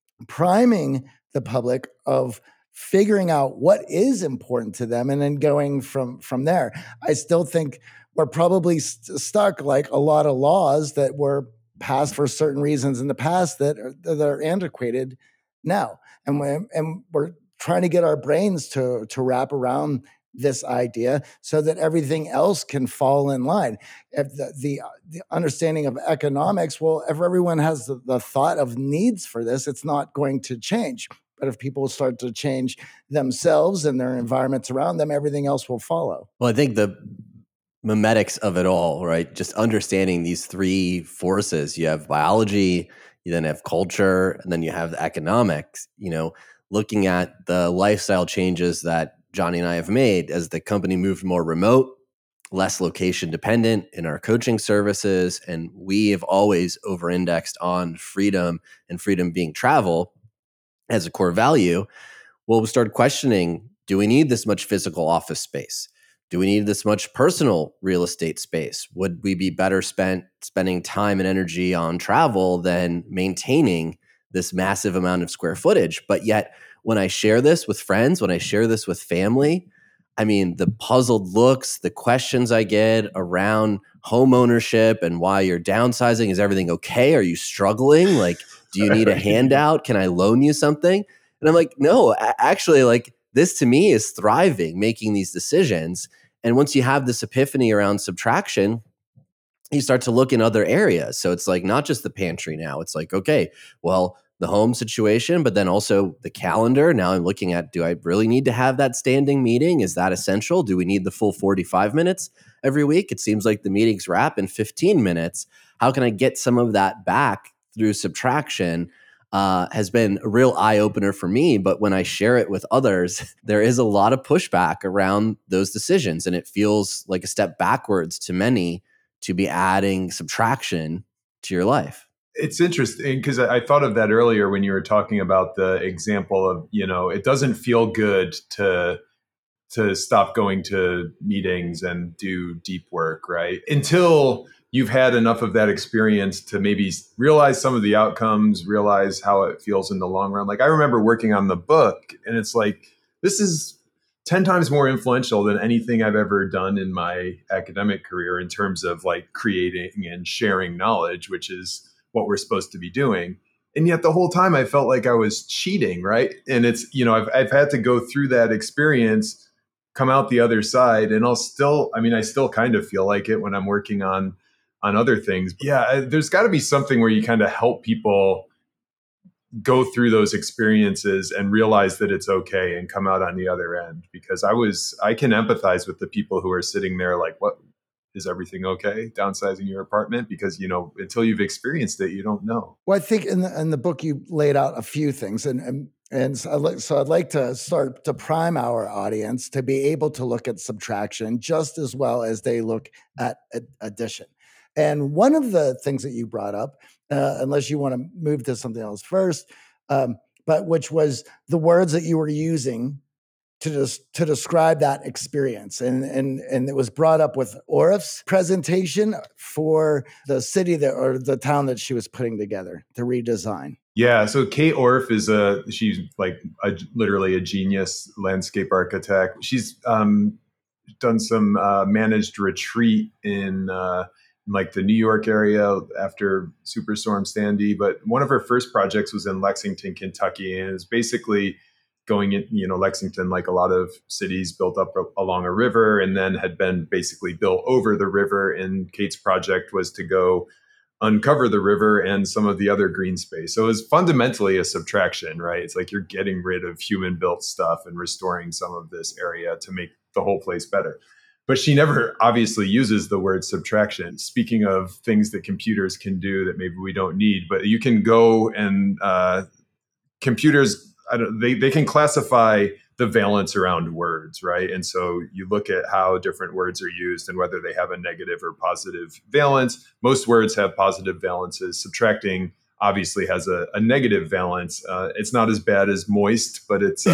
priming the public of figuring out what is important to them and then going from there. I still think we're probably stuck like a lot of laws that were passed for certain reasons in the past that are antiquated now. And we're trying to get our brains to wrap around this idea so that everything else can fall in line. If the understanding of economics, well, if everyone has the thought of needs for this, it's not going to change. But if people start to change themselves and their environments around them, everything else will follow. Well, I think the memetics of it all, right? Just understanding these three forces. You have biology, you then have culture, and then you have the economics, looking at the lifestyle changes that Johnny and I have made as the company moved more remote, less location dependent in our coaching services. And we have always over-indexed on freedom and freedom being travel as a core value. Well, we started questioning, do we need this much physical office space? Do we need this much personal real estate space? Would we be better spending time and energy on travel than maintaining this massive amount of square footage? But yet, when I share this with friends, when I share this with family, I mean, the puzzled looks, the questions I get around home ownership and why you're downsizing. Is everything okay? Are you struggling? Like, do you need a handout? Can I loan you something? And I'm like, no, actually, like, this to me is thriving, making these decisions. And once you have this epiphany around subtraction, you start to look in other areas. So it's like not just the pantry now. It's like, okay, well, the home situation, but then also the calendar. Now I'm looking at, do I really need to have that standing meeting? Is that essential? Do we need the full 45 minutes every week? It seems like the meetings wrap in 15 minutes. How can I get some of that back through subtraction? Has been a real eye-opener for me. But when I share it with others, there is a lot of pushback around those decisions. And it feels like a step backwards to many to be adding subtraction to your life. It's interesting because I thought of that earlier when you were talking about the example of, it doesn't feel good to stop going to meetings and do deep work, right? Until you've had enough of that experience to maybe realize some of the outcomes, realize how it feels in the long run. Like I remember working on the book and it's like, this is 10 times more influential than anything I've ever done in my academic career in terms of like creating and sharing knowledge, which is what we're supposed to be doing. And yet the whole time I felt like I was cheating, right? And it's, I've had to go through that experience, come out the other side, and I still kind of feel like it when I'm working on other things. Yeah, there's got to be something where you kind of help people go through those experiences and realize that it's okay and come out on the other end. Because I can empathize with the people who are sitting there like, what? Is everything okay downsizing your apartment? Because, until you've experienced it, you don't know. Well, I think in the book, you laid out a few things. And so I'd like to start to prime our audience to be able to look at subtraction just as well as they look at addition. And one of the things that you brought up, unless you want to move to something else first, but which was the words that you were using to describe that experience. And it was brought up with Orif's presentation for the city or the town that she was putting together, the redesign. Yeah. So Kate Orif she's like literally a genius landscape architect. She's done some managed retreat in like the New York area after Superstorm Sandy. But one of her first projects was in Lexington, Kentucky. And it was basically going in, Lexington, like a lot of cities built up along a river and then had been basically built over the river. And Kate's project was to go uncover the river and some of the other green space. So it was fundamentally a subtraction, right? It's like you're getting rid of human built stuff and restoring some of this area to make the whole place better. But she never obviously uses the word subtraction. Speaking of things that computers can do that maybe we don't need, but you can go and computers they can classify the valence around words, right? And so you look at how different words are used and whether they have a negative or positive valence. Most words have positive valences. Subtracting obviously has a negative valence. It's not as bad as moist, but it's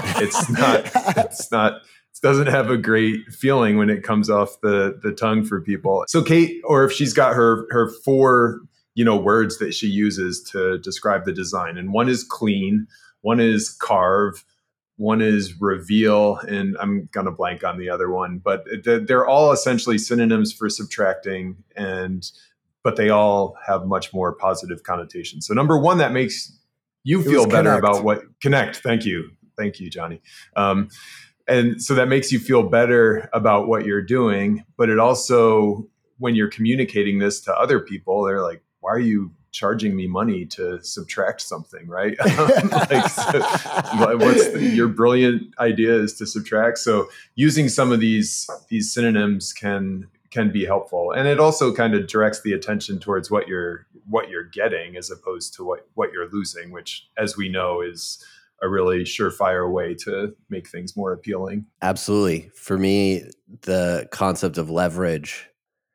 not. It doesn't have a great feeling when it comes off the tongue for people. So Kate, or if she's got her four words that she uses to describe the design, and one is clean, one is carve, one is reveal, and I'm going to blank on the other one, but they're all essentially synonyms for subtracting, but they all have much more positive connotations. So number one, that makes you feel better about what connect. Thank you, Johnny. And so that makes you feel better about what you're doing, but it also, when you're communicating this to other people, they're like, why are you charging me money to subtract something, right? Your brilliant idea is to subtract. So using some of these synonyms can be helpful, and it also kind of directs the attention towards what you're getting as opposed to what you're losing, which, as we know, is a really surefire way to make things more appealing. Absolutely. For me, the concept of leverage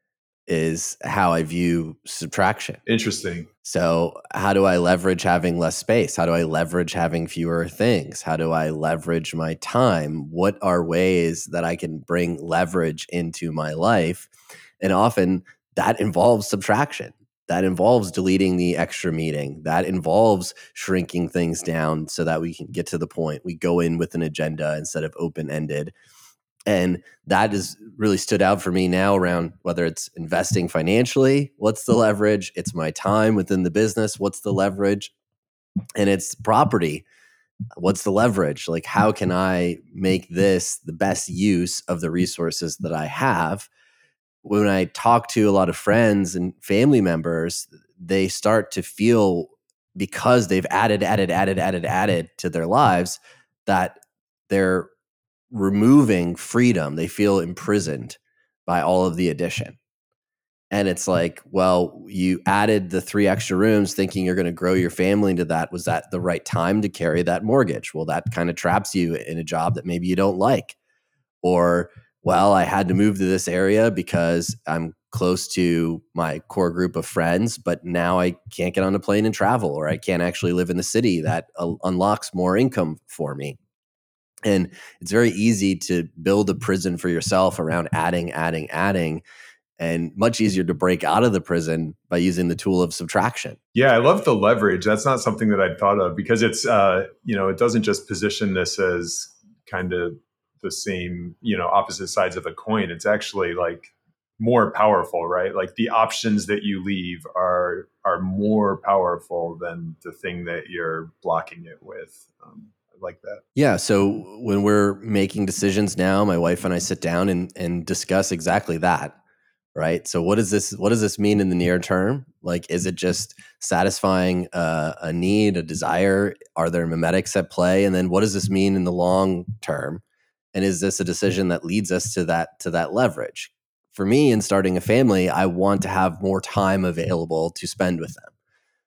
is how I view subtraction. Interesting. So how do I leverage having less space? How do I leverage having fewer things? How do I leverage my time? What are ways that I can bring leverage into my life? And often that involves subtraction. That involves deleting the extra meeting. That involves shrinking things down so that we can get to the point. We go in with an agenda instead of open-ended. And that has really stood out for me now around whether it's investing financially, what's the leverage? It's my time within the business, what's the leverage? And it's property, what's the leverage? Like, how can I make this the best use of the resources that I have? When I talk to a lot of friends and family members, they start to feel, because they've added to their lives, that they're removing freedom. They feel imprisoned by all of the addition. And it's like, well, you added the 3 extra rooms thinking you're going to grow your family into that. Was that the right time to carry that mortgage? Well, that kind of traps you in a job that maybe you don't like. Or, well, I had to move to this area because I'm close to my core group of friends, but now I can't get on a plane and travel, or I can't actually live in the city. That unlocks more income for me. And it's very easy to build a prison for yourself around adding, and much easier to break out of the prison by using the tool of subtraction. Yeah, I love the leverage. That's not something that I'd thought of, because it's, it doesn't just position this as kind of the same, opposite sides of a coin. It's actually like more powerful, right? Like the options that you leave are more powerful than the thing that you're blocking it with. Like that. Yeah. So when we're making decisions now, my wife and I sit down and discuss exactly that, right? So what does this mean in the near term? Like, is it just satisfying a need, a desire? Are there mimetics at play? And then what does this mean in the long term? And is this a decision that leads us to that leverage? For me, in starting a family, I want to have more time available to spend with them.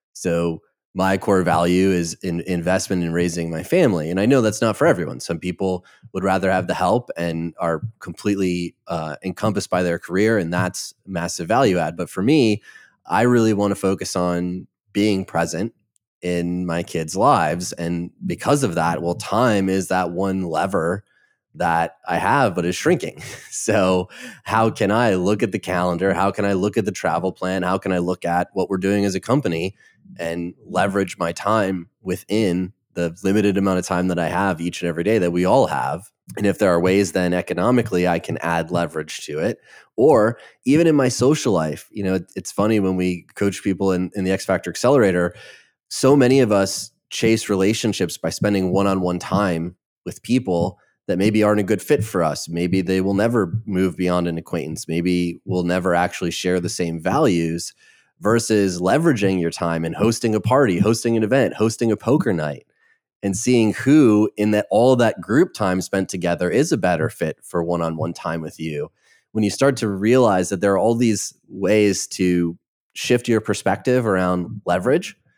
So my core value is in investment in raising my family. And I know that's not for everyone. Some people would rather have the help and are completely encompassed by their career, and that's massive value add. But for me, I really want to focus on being present in my kids' lives. And because of that, well, time is that one lever that I have, but is shrinking. So how can I look at the calendar? How can I look at the travel plan? How can I look at what we're doing as a company and leverage my time within the limited amount of time that I have each and every day that we all have? And if there are ways then economically I can add leverage to it, or even in my social life, it's funny when we coach people in the X Factor Accelerator, so many of us chase relationships by spending one-on-one time with people that maybe aren't a good fit for us. Maybe they will never move beyond an acquaintance. Maybe we'll never actually share the same values, versus leveraging your time and hosting a party, hosting an event, hosting a poker night, and seeing who in that all of that group time spent together is a better fit for one-on-one time with you. When you start to realize that there are all these ways to shift your perspective around leverage,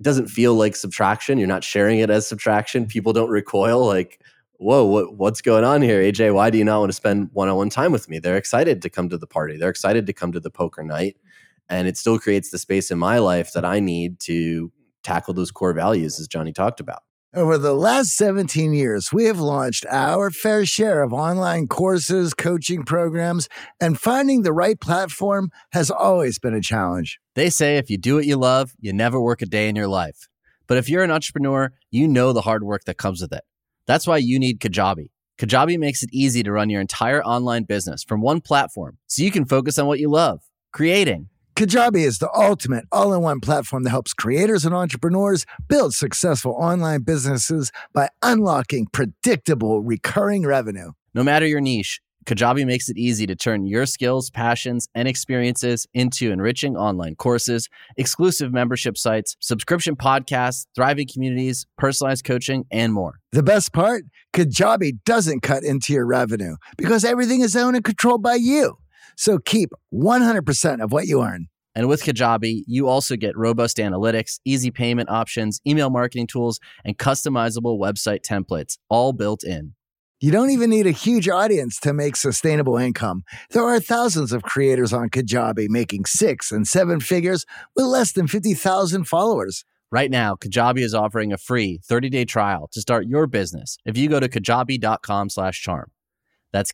it doesn't feel like subtraction. You're not sharing it as subtraction. People don't recoil like, whoa, what's going on here? AJ, why do you not want to spend one-on-one time with me? They're excited to come to the party. They're excited to come to the poker night. And it still creates the space in my life that I need to tackle those core values, as Johnny talked about. Over the last 17 years, we have launched our fair share of online courses, coaching programs, and finding the right platform has always been a challenge. They say if you do what you love, you never work a day in your life. But if you're an entrepreneur, you know the hard work that comes with it. That's why you need Kajabi. Kajabi makes it easy to run your entire online business from one platform so you can focus on what you love, creating. Kajabi is the ultimate all-in-one platform that helps creators and entrepreneurs build successful online businesses by unlocking predictable recurring revenue. No matter your niche, Kajabi makes it easy to turn your skills, passions, and experiences into enriching online courses, exclusive membership sites, subscription podcasts, thriving communities, personalized coaching, and more. The best part? Kajabi doesn't cut into your revenue because everything is owned and controlled by you. So keep 100% of what you earn. And with Kajabi, you also get robust analytics, easy payment options, email marketing tools, and customizable website templates, all built in. You don't even need a huge audience to make sustainable income. There are thousands of creators on Kajabi making 6 and 7 figures with less than 50,000 followers. Right now, Kajabi is offering a free 30-day trial to start your business if you go to kajabi.com/charm. That's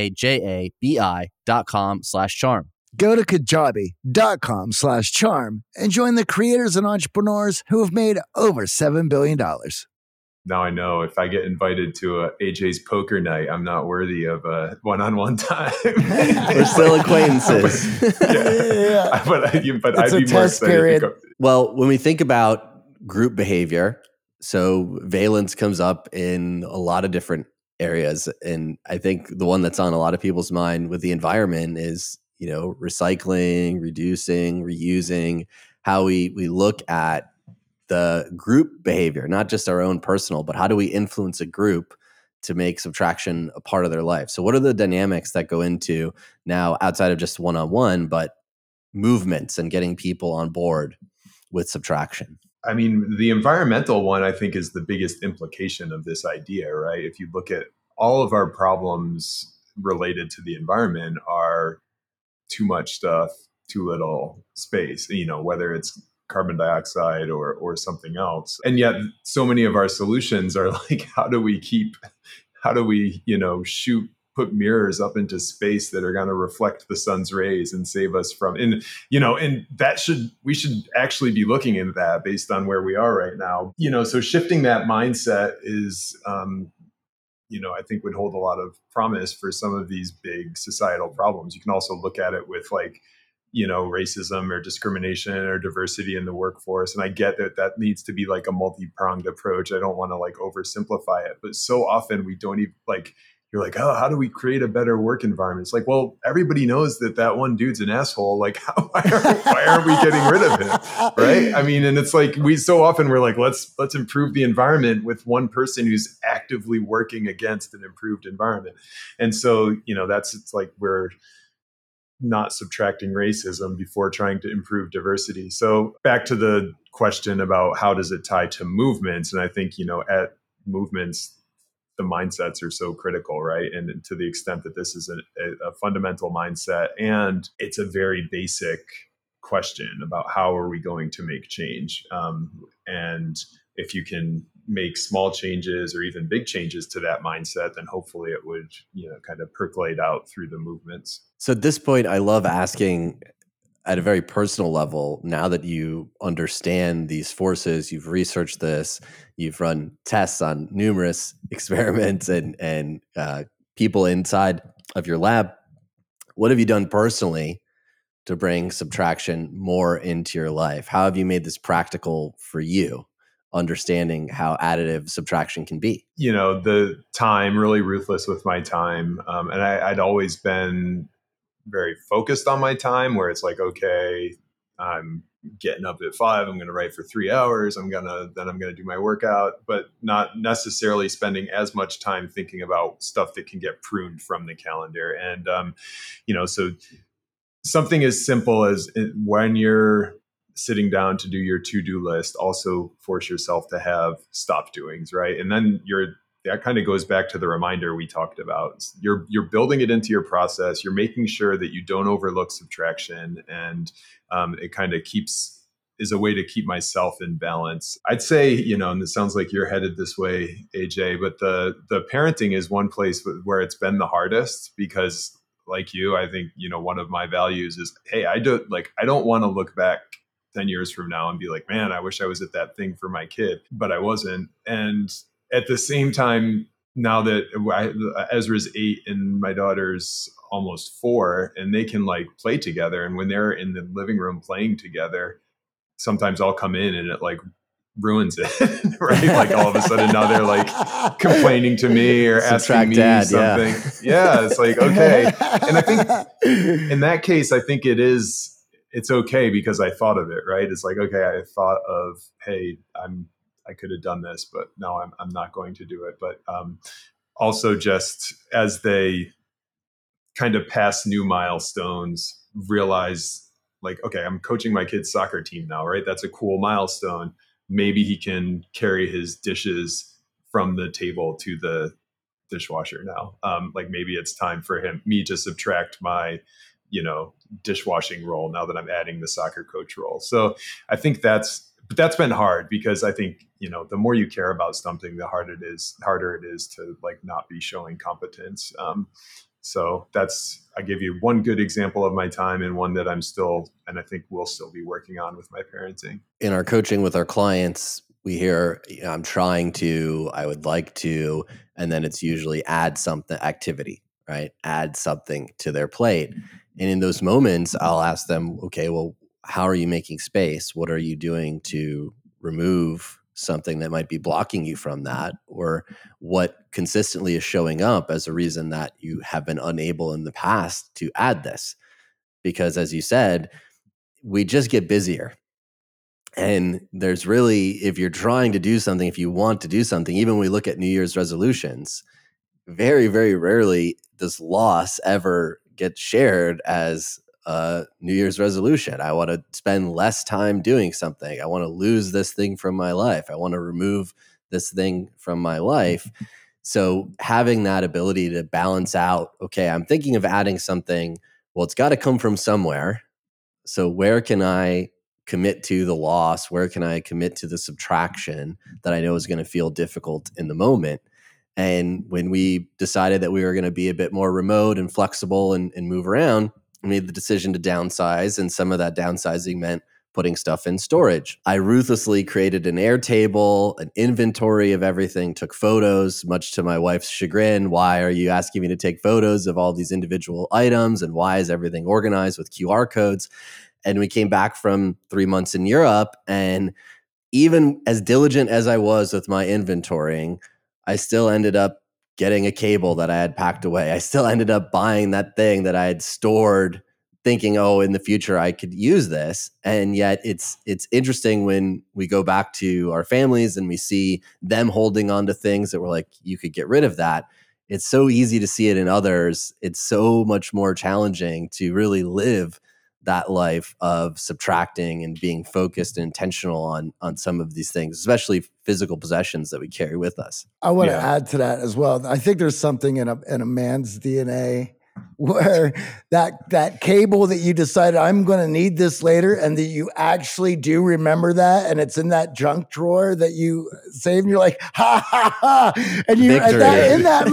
KAJABI.com/charm. Go to kajabi.com/charm and join the creators and entrepreneurs who have made over $7 billion. Now I know if I get invited to AJ's poker night, I'm not worthy of a one-on-one time. We're still acquaintances. Yeah. But I'd be more test excited period. to go. Well, when we think about group behavior, so valence comes up in a lot of different areas. And I think the one that's on a lot of people's mind with the environment is, recycling, reducing, reusing, how we look at the group behavior, not just our own personal, but how do we influence a group to make subtraction a part of their life? So what are the dynamics that go into now outside of just one-on-one, but movements and getting people on board with subtraction? I mean, the environmental one, I think, is the biggest implication of this idea, right? If you look at all of our problems related to the environment are too much stuff, too little space, whether it's carbon dioxide or something else. And yet so many of our solutions are like, how do we put mirrors up into space that are going to reflect the sun's rays and save us from, and we should actually be looking into that based on where we are right now. So shifting that mindset is, I think would hold a lot of promise for some of these big societal problems. You can also look at it with racism or discrimination or diversity in the workforce. And I get that needs to be like a multi-pronged approach. I don't want to oversimplify it, but so often we don't even you're like, oh, how do we create a better work environment? It's like, well, everybody knows that one dude's an asshole. Like, why aren't we getting rid of him? Right. I mean, and it's like, we're like, let's improve the environment with one person who's actively working against an improved environment. And so, it's like, we're not subtracting racism before trying to improve diversity. So back to the question about how does it tie to movements? And I think, at movements, the mindsets are so critical, right? And to the extent that this is a fundamental mindset, and it's a very basic question about how are we going to make change? And if you can make small changes or even big changes to that mindset, then hopefully it would, kind of percolate out through the movements. So at this point, I love asking at a very personal level, now that you understand these forces, you've researched this, you've run tests on numerous experiments and people inside of your lab, what have you done personally to bring subtraction more into your life? How have you made this practical for you, understanding how additive subtraction can be? The time, really ruthless with my time. And I'd always been very focused on my time, where it's like, okay, I'm getting up at 5, I'm going to write for 3 hours. I'm going to do my workout, but not necessarily spending as much time thinking about stuff that can get pruned from the calendar. And, so something as simple as when you're sitting down to do your to-do list, also force yourself to have stop doings, right? And then that kind of goes back to the reminder we talked about. You're building it into your process. You're making sure that you don't overlook subtraction, and it kind of is a way to keep myself in balance. I'd say, and it sounds like you're headed this way, AJ, but the parenting is one place where it's been the hardest, because like you, I think, one of my values is, hey, I don't want to look back 10 years from now and be like, man, I wish I was at that thing for my kid, but I wasn't. And at the same time, now that Ezra's 8 and my daughter's almost 4, and they can like play together, and when they're in the living room playing together, sometimes I'll come in and it like ruins it, right? Like all of a sudden now they're like complaining to me or asking me dad, something. Yeah, it's like, okay. And I think in that case, I think it's okay because I thought of it, right? It's like, okay, I thought of, hey, I could have done this, but no, I'm not going to do it. But also just as they kind of pass new milestones, realize like, okay, I'm coaching my kid's soccer team now, right? That's a cool milestone. Maybe he can carry his dishes from the table to the dishwasher now. Like maybe it's time for me to subtract my, dishwashing role now that I'm adding the soccer coach role. So I think that's been hard, because I think, the more you care about something, the harder it is to like not be showing competence. So I give you one good example of my time, and one that I'm still, and I think we'll still be working on with my parenting. In our coaching with our clients, we hear, I'm trying to, I would like to, and then it's usually add something, activity, right? Add something to their plate. And in those moments, I'll ask them, okay, well, how are you making space? What are you doing to remove something that might be blocking you from that? Or what consistently is showing up as a reason that you have been unable in the past to add this? Because as you said, we just get busier. And there's really, if you're trying to do something, if you want to do something, even when we look at New Year's resolutions, very, very rarely does loss ever get shared as a New Year's resolution. I want to spend less time doing something. I want to lose this thing from my life. I want to remove this thing from my life. So having that ability to balance out, okay, I'm thinking of adding something. Well, it's got to come from somewhere. So where can I commit to the loss? Where can I commit to the subtraction that I know is going to feel difficult in the moment? And when we decided that we were going to be a bit more remote and flexible and move around, we made the decision to downsize. And some of that downsizing meant putting stuff in storage. I ruthlessly created an Airtable, an inventory of everything, took photos, much to my wife's chagrin. Why are you asking me to take photos of all these individual items? And why is everything organized with QR codes? And we came back from 3 months in Europe. And even as diligent as I was with my inventorying, I still ended up getting a cable that I had packed away. I still ended up buying that thing that I had stored, thinking, oh, in the future I could use this. And yet it's interesting when we go back to our families and we see them holding on to things that we're like, you could get rid of that. It's so easy to see it in others. It's so much more challenging to really live that life of subtracting and being focused and intentional on some of these things, especially physical possessions that we carry with us. I want to add to that as well. I think there's something in a man's DNA where that cable that you decided I'm going to need this later, and that you actually do remember that, and it's in that junk drawer that you saved, and you're like, ha ha ha, and you in that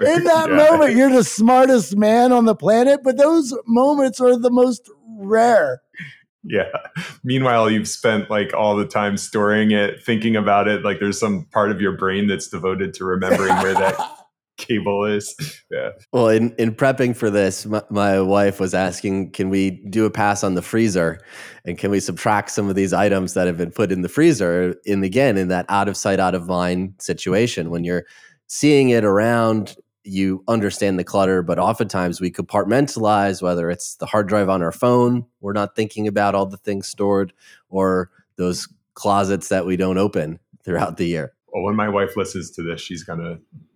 moment you're the smartest man on the planet. But those moments are the most rare. Yeah. Meanwhile, you've spent like all the time storing it, thinking about it. Like there's some part of your brain that's devoted to remembering where that cable is. Yeah. Well, in prepping for this, my wife was asking, can we do a pass on the freezer? And can we subtract some of these items that have been put in the freezer? And again, in that out of sight, out of mind situation, when you're seeing it around, you understand the clutter, but oftentimes we compartmentalize, whether it's the hard drive on our phone, we're not thinking about all the things stored, or those closets that we don't open throughout the year. Well, when my wife listens to this, she's going to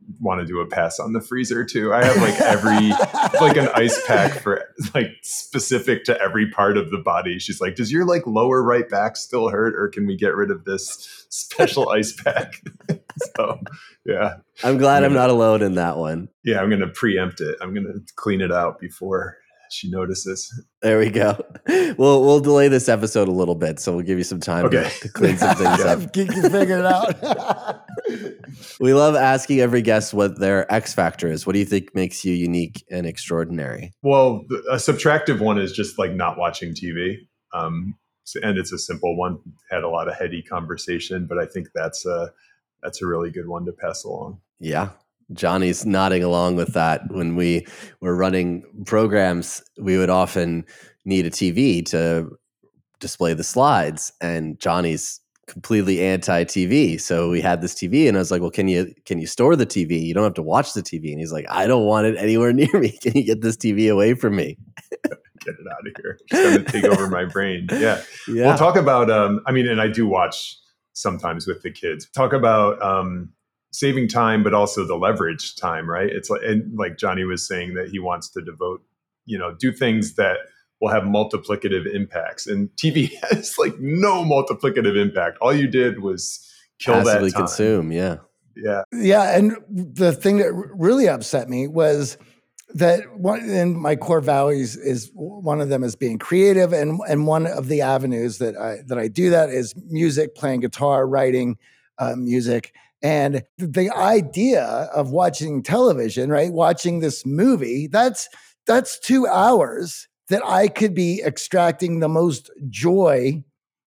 want to do a pass on the freezer too. I have like every like an ice pack for like specific to every part of the body. She's like, does your like lower right back still hurt, or can we get rid of this special ice pack? So yeah, I'm glad I'm not alone in that one. Yeah, I'm going to preempt it. I'm going to clean it out before she notices. There we go. We'll delay this episode a little bit, so we'll give you some time to clean some things up. Get you figured out. We love asking every guest what their X factor is. What do you think makes you unique and extraordinary? Well, a subtractive one is just like not watching TV. And it's a simple one. Had a lot of heady conversation, but I think that's a really good one to pass along. Yeah. Johnny's nodding along with that. When we were running programs, we would often need a TV to display the slides, and Johnny's completely anti-TV. So we had this TV, and I was like, well, can you store the TV? You don't have to watch the TV. And he's like, I don't want it anywhere near me. Can you get this TV away from me? Get it out of here. It's going to take over my brain. Yeah. We'll talk about, and I do watch sometimes with the kids. Talk about saving time, but also the leverage time, right? It's like Johnny was saying that he wants to devote, do things that will have multiplicative impacts. And TV has like no multiplicative impact. All you did was kill passively that time. Consume, yeah. Yeah. Yeah. And the thing that really upset me was that one in my core values is one of them is being creative. And one of the avenues that I do that is music, playing guitar, writing music. And the idea of watching television, right? Watching this movie, that's 2 hours that I could be extracting the most joy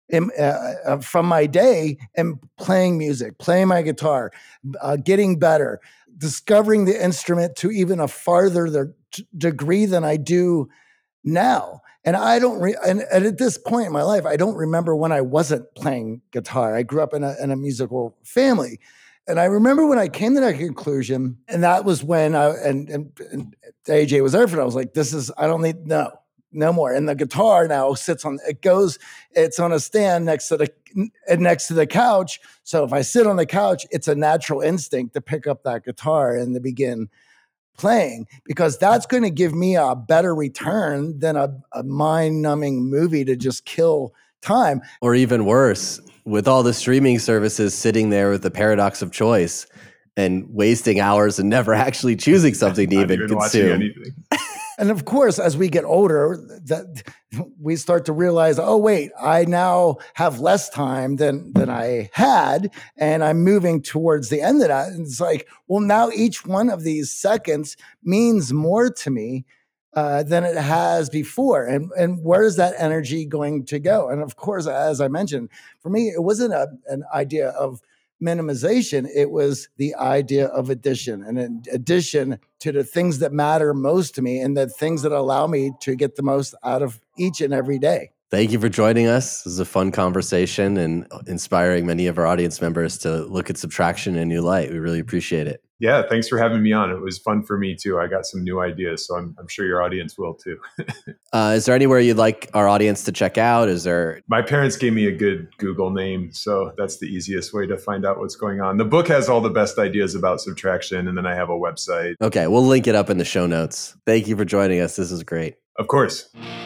from my day and playing music, playing my guitar, getting better, discovering the instrument to even a farther degree than I do now. And I don't, and at this point in my life, I don't remember when I wasn't playing guitar. I grew up in a musical family. And I remember when I came to that conclusion, and that was when and AJ was there for it. I was like, I don't need, no more. And the guitar now it's on a stand next to the couch. So if I sit on the couch, it's a natural instinct to pick up that guitar and to begin playing, because that's going to give me a better return than a mind-numbing movie to just kill time. Or even worse, with all the streaming services sitting there with the paradox of choice and wasting hours and never actually choosing something to even consume. And of course, as we get older, that we start to realize, oh, wait, I now have less time than I had, and I'm moving towards the end of that. And it's like, well, now each one of these seconds means more to me than it has before. And where is that energy going to go? And of course, as I mentioned, for me, it wasn't an idea of minimization. It was the idea of addition, and an addition to the things that matter most to me and the things that allow me to get the most out of each and every day. Thank you for joining us. This was a fun conversation and inspiring many of our audience members to look at subtraction in a new light. We really appreciate it. Yeah, thanks for having me on. It was fun for me too. I got some new ideas, so I'm sure your audience will too. Is there anywhere you'd like our audience to check out? My parents gave me a good Google name, so that's the easiest way to find out what's going on. The book has all the best ideas about subtraction, and then I have a website. Okay, we'll link it up in the show notes. Thank you for joining us. This is great. Of course.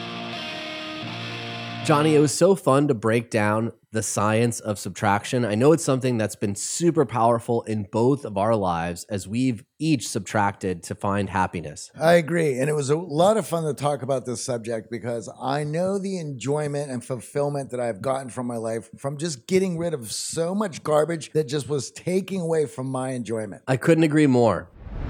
Johnny, it was so fun to break down the science of subtraction. I know it's something that's been super powerful in both of our lives as we've each subtracted to find happiness. I agree. And it was a lot of fun to talk about this subject because I know the enjoyment and fulfillment that I've gotten from my life from just getting rid of so much garbage that just was taking away from my enjoyment. I couldn't agree more.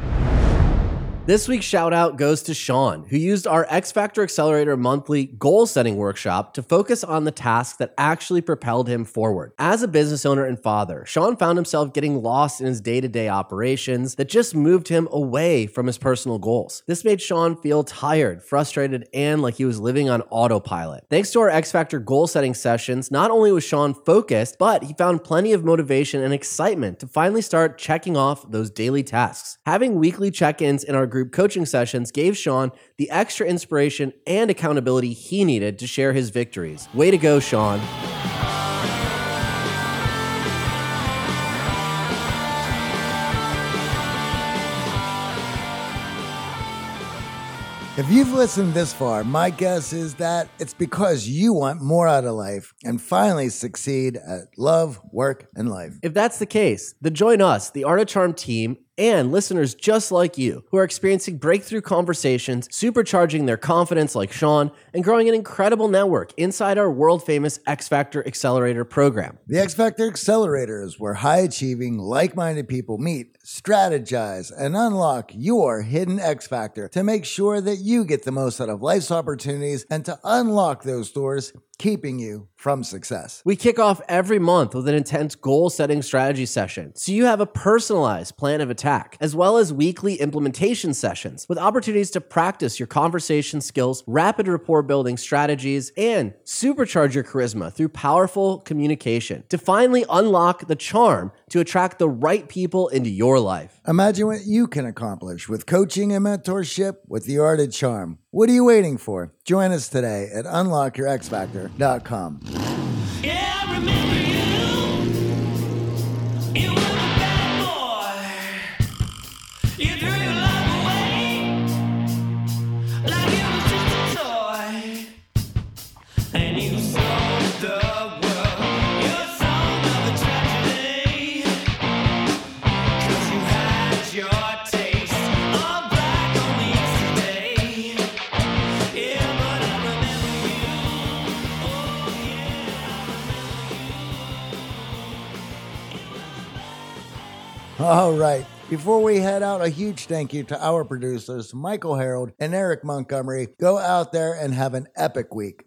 This week's shout out goes to Sean, who used our X Factor Accelerator monthly goal setting workshop to focus on the task that actually propelled him forward. As a business owner and father, Sean found himself getting lost in his day-to-day operations that just moved him away from his personal goals. This made Sean feel tired, frustrated, and like he was living on autopilot. Thanks to our X Factor goal setting sessions, not only was Sean focused, but he found plenty of motivation and excitement to finally start checking off those daily tasks. Having weekly check-ins in our group coaching sessions gave Sean the extra inspiration and accountability he needed to share his victories. Way to go, Sean. If you've listened this far, my guess is that it's because you want more out of life and finally succeed at love, work, and life. If that's the case, then join us, the Art of Charm team, and listeners just like you who are experiencing breakthrough conversations, supercharging their confidence like Sean, and growing an incredible network inside our world-famous X Factor Accelerator program. The X Factor Accelerator is where high-achieving, like-minded people meet, strategize, and unlock your hidden X Factor to make sure that you get the most out of life's opportunities and to unlock those doors, keeping you from success. We kick off every month with an intense goal-setting strategy session, so you have a personalized plan of attack, as well as weekly implementation sessions with opportunities to practice your conversation skills, rapid rapport-building strategies, and supercharge your charisma through powerful communication to finally unlock the charm to attract the right people into your life. Imagine what you can accomplish with coaching and mentorship with the Art of Charm. What are you waiting for? Join us today at unlockyourxfactor.com. Yeah, I remember you. You were the bad boy. You threw your life away like it was just a toy. And you sold the world your song of a tragedy. 'Cause you had your taste of black only yesterday. Yeah, but I remember you. Oh yeah. All right. Before we head out, a huge thank you to our producers, Michael Harold and Eric Montgomery. Go out there and have an epic week.